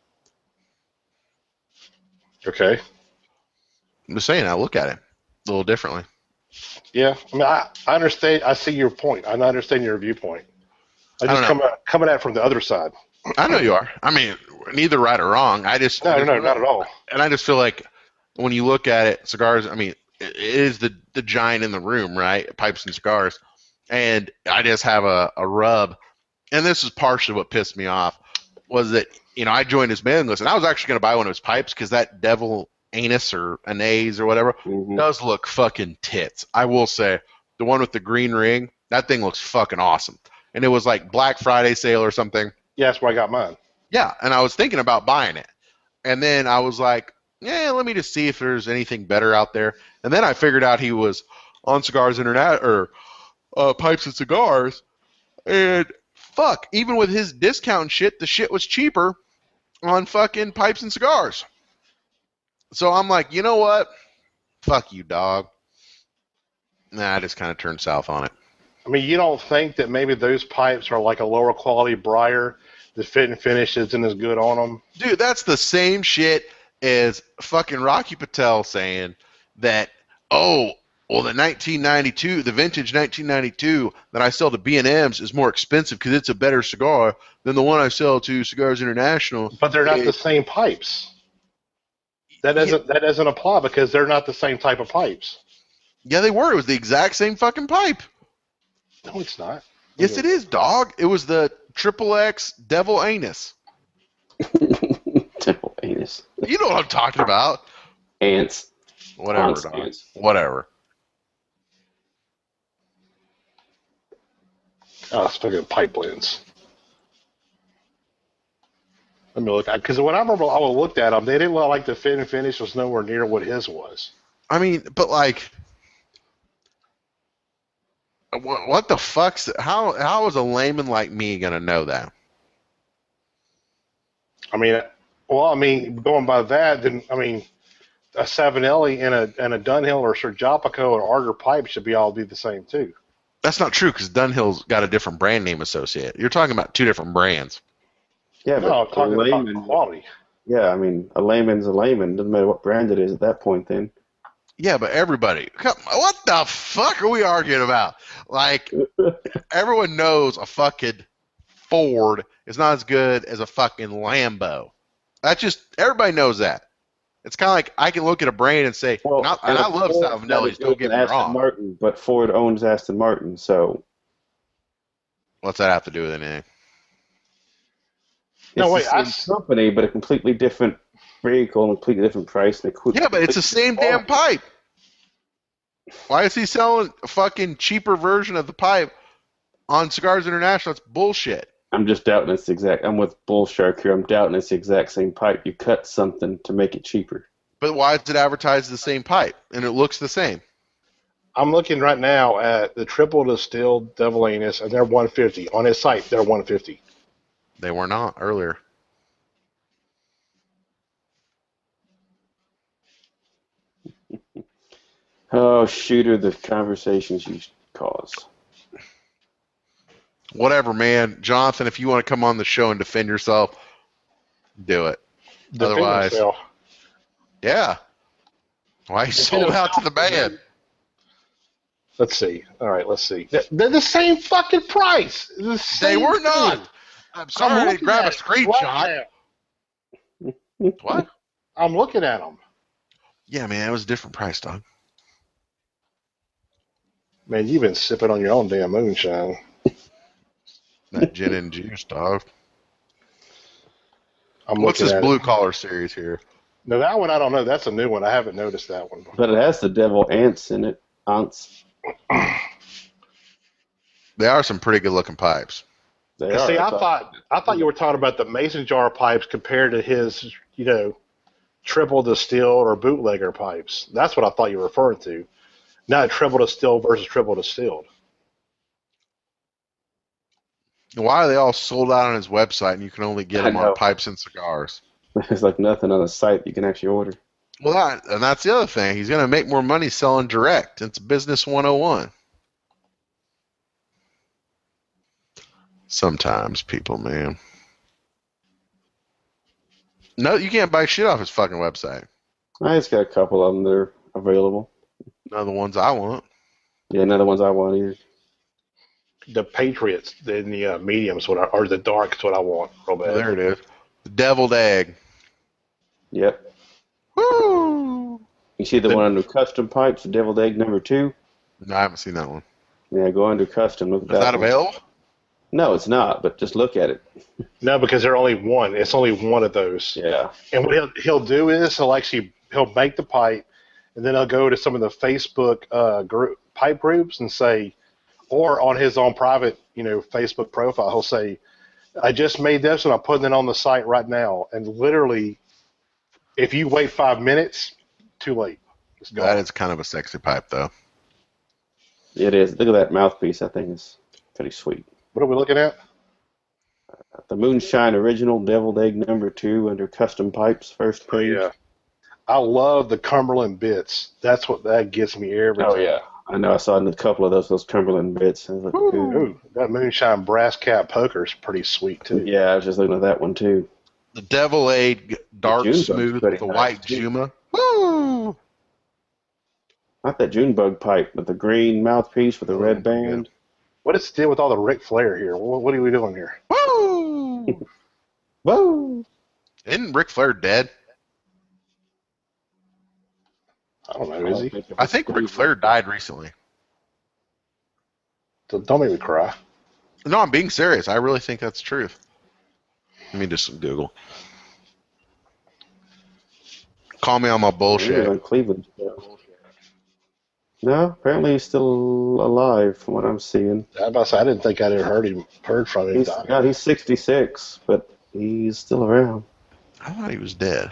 Speaker 3: Okay.
Speaker 1: I'm just saying, I look at it a little differently.
Speaker 3: Yeah, I mean, I understand. I see your point. I understand your viewpoint. I just coming at it from the other side.
Speaker 1: I know you are. I mean, neither right or wrong.
Speaker 3: No, not at all.
Speaker 1: And I just feel like when you look at it, cigars, I mean, it is the giant in the room, right? Pipes and cigars. And I just have a rub. And this is partially what pissed me off, was that, you know, I joined his mailing list, and I was actually going to buy one of his pipes because that Devil Anus or Anase or whatever does look fucking tits. I will say, the one with the green ring, that thing looks fucking awesome. And it was like Black Friday sale or something.
Speaker 3: Yeah, that's where I got mine.
Speaker 1: Yeah, and I was thinking about buying it. And then I was like, yeah, let me just see if there's anything better out there. And then I figured out he was on Cigars Internet or Pipes and Cigars. And fuck, even with his discount shit, the shit was cheaper on fucking Pipes and Cigars. So I'm like, you know what? Fuck you, dog. Nah, I just kind of turned south on it.
Speaker 3: I mean, you don't think that maybe those pipes are like a lower quality briar? The fit and finish isn't as good on them?
Speaker 1: Dude, that's the same shit as fucking Rocky Patel saying that, oh, well, the 1992, the vintage 1992 that I sell to B&M's is more expensive because it's a better cigar than the one I sell to Cigars International.
Speaker 3: But they're not the same pipes. That doesn't apply because they're not the same type of pipes.
Speaker 1: Yeah, they were. It was the exact same fucking pipe.
Speaker 3: No, it's not.
Speaker 1: Yes, it is, dog. It was the XXX Devil Anus.
Speaker 2: Devil Anus.
Speaker 1: You know what I'm talking about.
Speaker 2: Ants.
Speaker 1: Whatever, dog. Ants. Whatever.
Speaker 3: Oh, it's fucking pipe blends. Let me look. Because when I remember I looked at them, they didn't look like the fit and finish was nowhere near what his was.
Speaker 1: I mean, but like, what the fuck's how is a layman like me gonna know that?
Speaker 3: I mean, going by that, then I mean, a Savinelli and a Dunhill or Sir Jopico or Arger pipe should all be the same too.
Speaker 1: That's not true because Dunhill's got a different brand name associated. You're talking about two different brands.
Speaker 2: Yeah, but
Speaker 3: I'm talking about quality.
Speaker 2: Yeah, I mean, a layman's a layman. Doesn't matter what brand it is at that point then.
Speaker 1: Yeah, but everybody, what the fuck are we arguing about? Like, everyone knows a fucking Ford is not as good as a fucking Lambo. Everybody knows that. It's kind of like I can look at a brand and say, and I love Savinelli's, don't get me wrong.
Speaker 2: Martin, but Ford owns Aston Martin, so.
Speaker 1: What's that have to do with anything?
Speaker 2: No, wait, the same company, but a completely different vehicle and a completely different price.
Speaker 1: Yeah, but it's the same damn pipe. Why is he selling a fucking cheaper version of the pipe on Cigars International? It's bullshit.
Speaker 2: I'm just doubting it's exact. I'm with Bull Shark here. I'm doubting it's the exact same pipe. You cut something to make it cheaper.
Speaker 1: But why is it advertised the same pipe and it looks the same?
Speaker 3: I'm looking right now at the triple distilled Devil Anus, and they're $150 on his site. They're $150.
Speaker 1: They were not earlier.
Speaker 2: Oh, Shooter, the conversations you cause.
Speaker 1: Whatever, man. Jonathan, if you want to come on the show and defend yourself, do it. Otherwise, yeah. Why you sold out to the man?
Speaker 3: Let's see. All right, let's see. They're the same fucking price.
Speaker 1: They were not. I'm sorry I didn't grab a screenshot. What?
Speaker 3: I'm looking at them.
Speaker 1: Yeah, man, it was a different price, dog.
Speaker 3: Man, you've been sipping on your own damn moonshine.
Speaker 1: That gin and juice, dog.
Speaker 3: What's
Speaker 1: this blue collar series here?
Speaker 3: No, that one I don't know. That's a new one. I haven't noticed that one before.
Speaker 2: But it has the devil ants in it. Ants.
Speaker 1: They are some pretty good looking pipes.
Speaker 3: See, I thought you were talking about the mason jar pipes compared to his, triple distilled or bootlegger pipes. That's what I thought you were referring to. Not triple distilled versus triple distilled.
Speaker 1: Why are they all sold out on his website and you can only get them on Pipes and Cigars?
Speaker 2: There's like nothing on the site you can actually order.
Speaker 1: Well, and that's the other thing. He's going to make more money selling direct. It's business 101. Sometimes people, man. No, you can't buy shit off his fucking website.
Speaker 2: I just got a couple of them that are available.
Speaker 1: None of the ones I want.
Speaker 2: Yeah, none of the ones I want either.
Speaker 3: The Patriots in the mediums, or the dark is what I want. Real bad.
Speaker 1: There it is. The deviled egg.
Speaker 2: Yep.
Speaker 1: Woo!
Speaker 2: You see the one under custom pipes, the deviled egg number 2?
Speaker 1: No, I haven't seen that one.
Speaker 2: Yeah, go under custom. Look at that.
Speaker 1: Is that available?
Speaker 2: No, it's not, but just look at it.
Speaker 3: No, because they're only one. It's only one of those.
Speaker 2: Yeah.
Speaker 3: And what he'll do is he'll make the pipe, and then he'll go to some of the Facebook pipe groups and say, or on his own private, Facebook profile, he'll say, I just made this and I'm putting it on the site right now. And literally, if you wait 5 minutes, too late.
Speaker 1: That is kind of a sexy pipe, though.
Speaker 2: It is. Look at that mouthpiece. I think it's pretty sweet.
Speaker 3: What are we looking at?
Speaker 2: The Moonshine Original Deviled Egg number 2 under custom pipes, first page.
Speaker 3: Yeah. I love the Cumberland bits. That gets me every time.
Speaker 2: Oh, yeah. I know. I saw a couple of those Cumberland bits. I was like,
Speaker 3: ooh, that Moonshine brass cap poker is pretty sweet, too.
Speaker 2: Yeah, I was just looking at that one, too.
Speaker 1: The Devil Egg Dark Smooth with the white Juma. Woo!
Speaker 2: Not that Junebug pipe, but the green mouthpiece with the red band.
Speaker 3: Good. What is the deal with all the Ric Flair here? What are we doing here?
Speaker 1: Woo!
Speaker 2: Woo!
Speaker 1: Isn't Ric Flair dead?
Speaker 3: I don't know, is he?
Speaker 1: I think Ric Flair died recently.
Speaker 3: Don't make me cry.
Speaker 1: No, I'm being serious. I really think that's the truth. Let me do some Google. Call me on my bullshit.
Speaker 2: On Cleveland. No, apparently he's still alive from what I'm seeing.
Speaker 3: I didn't think I'd ever heard from him.
Speaker 2: He's 66, but he's still around.
Speaker 1: I thought he was dead.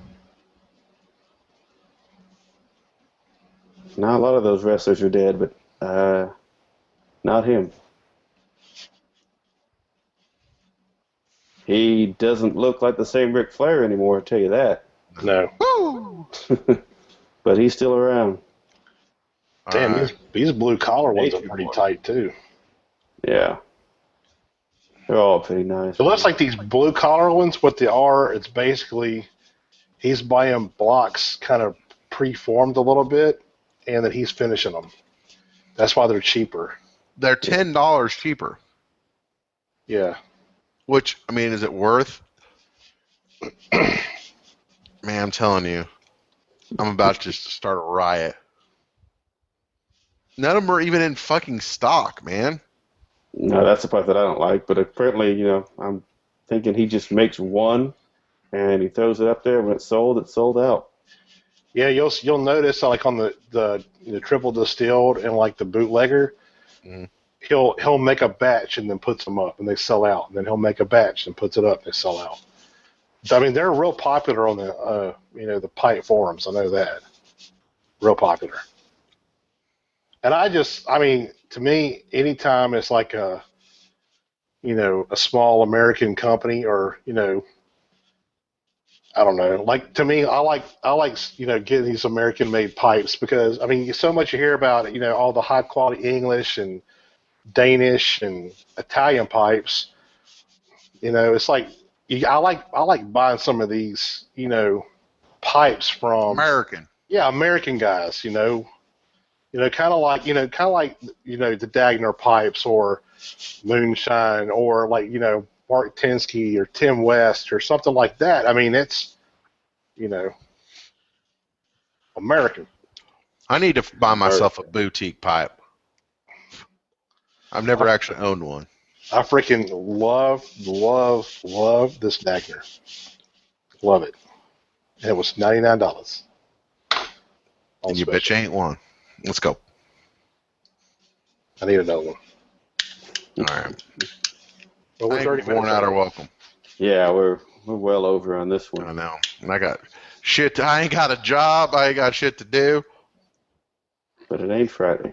Speaker 2: Now a lot of those wrestlers are dead, but not him. He doesn't look like the same Ric Flair anymore, I'll tell you that.
Speaker 3: No.
Speaker 2: But he's still around.
Speaker 3: Damn, these blue collar ones are pretty tight too.
Speaker 2: Yeah. They're all pretty nice.
Speaker 3: It looks like these blue collar ones, what they are, it's basically he's buying blocks kind of pre-formed a little bit, and then he's finishing them. That's why they're cheaper.
Speaker 1: They're $10 cheaper.
Speaker 3: Yeah.
Speaker 1: Which, I mean, is it worth? Man, I'm telling you, I'm about to just start a riot. None of them are even in fucking stock, man.
Speaker 2: No, that's the part that I don't like. But apparently, I'm thinking he just makes one, and he throws it up there. When it's sold out.
Speaker 3: Yeah, you'll notice like on the triple distilled and like the bootlegger, he'll make a batch and then puts them up and they sell out. And then he'll make a batch and puts it up and they sell out. I mean, they're real popular on the the pipe forums. I know that. Real popular. And to me, anytime it's like a small American company or, I don't know, like to me, I like getting these American made pipes because, so much you hear about, all the high quality English and Danish and Italian pipes, it's like, I like buying some of these, pipes from American guys, kind of like the Dagner pipes or Moonshine or like, Mark Tensky or Tim West or something like that. I mean, it's, American.
Speaker 1: I need to buy myself a boutique pipe. I've never actually owned one.
Speaker 3: I freaking love this Dagner. Love it. and it was $99.
Speaker 1: And you bitch ain't one. Let's go.
Speaker 3: I need another one.
Speaker 1: All right.
Speaker 3: Well, we're 30 minutes
Speaker 1: out our welcome.
Speaker 2: Yeah, we're well over on this one.
Speaker 1: I know. And I got shit. I ain't got a job. I ain't got shit to do.
Speaker 2: But it ain't Friday.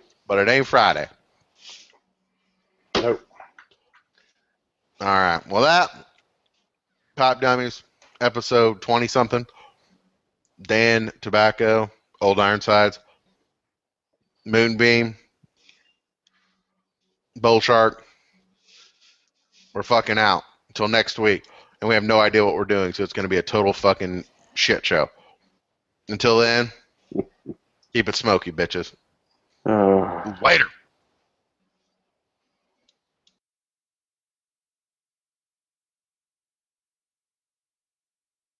Speaker 3: Nope.
Speaker 1: All right. Well, that Pipe Dummies episode 20-something. Dan Tobacco, Old Ironsides, Moonbeam, Bull Shark. We're fucking out until next week, and we have no idea what we're doing, so it's going to be a total fucking shit show. Until then, keep it smoky, bitches.
Speaker 2: Later.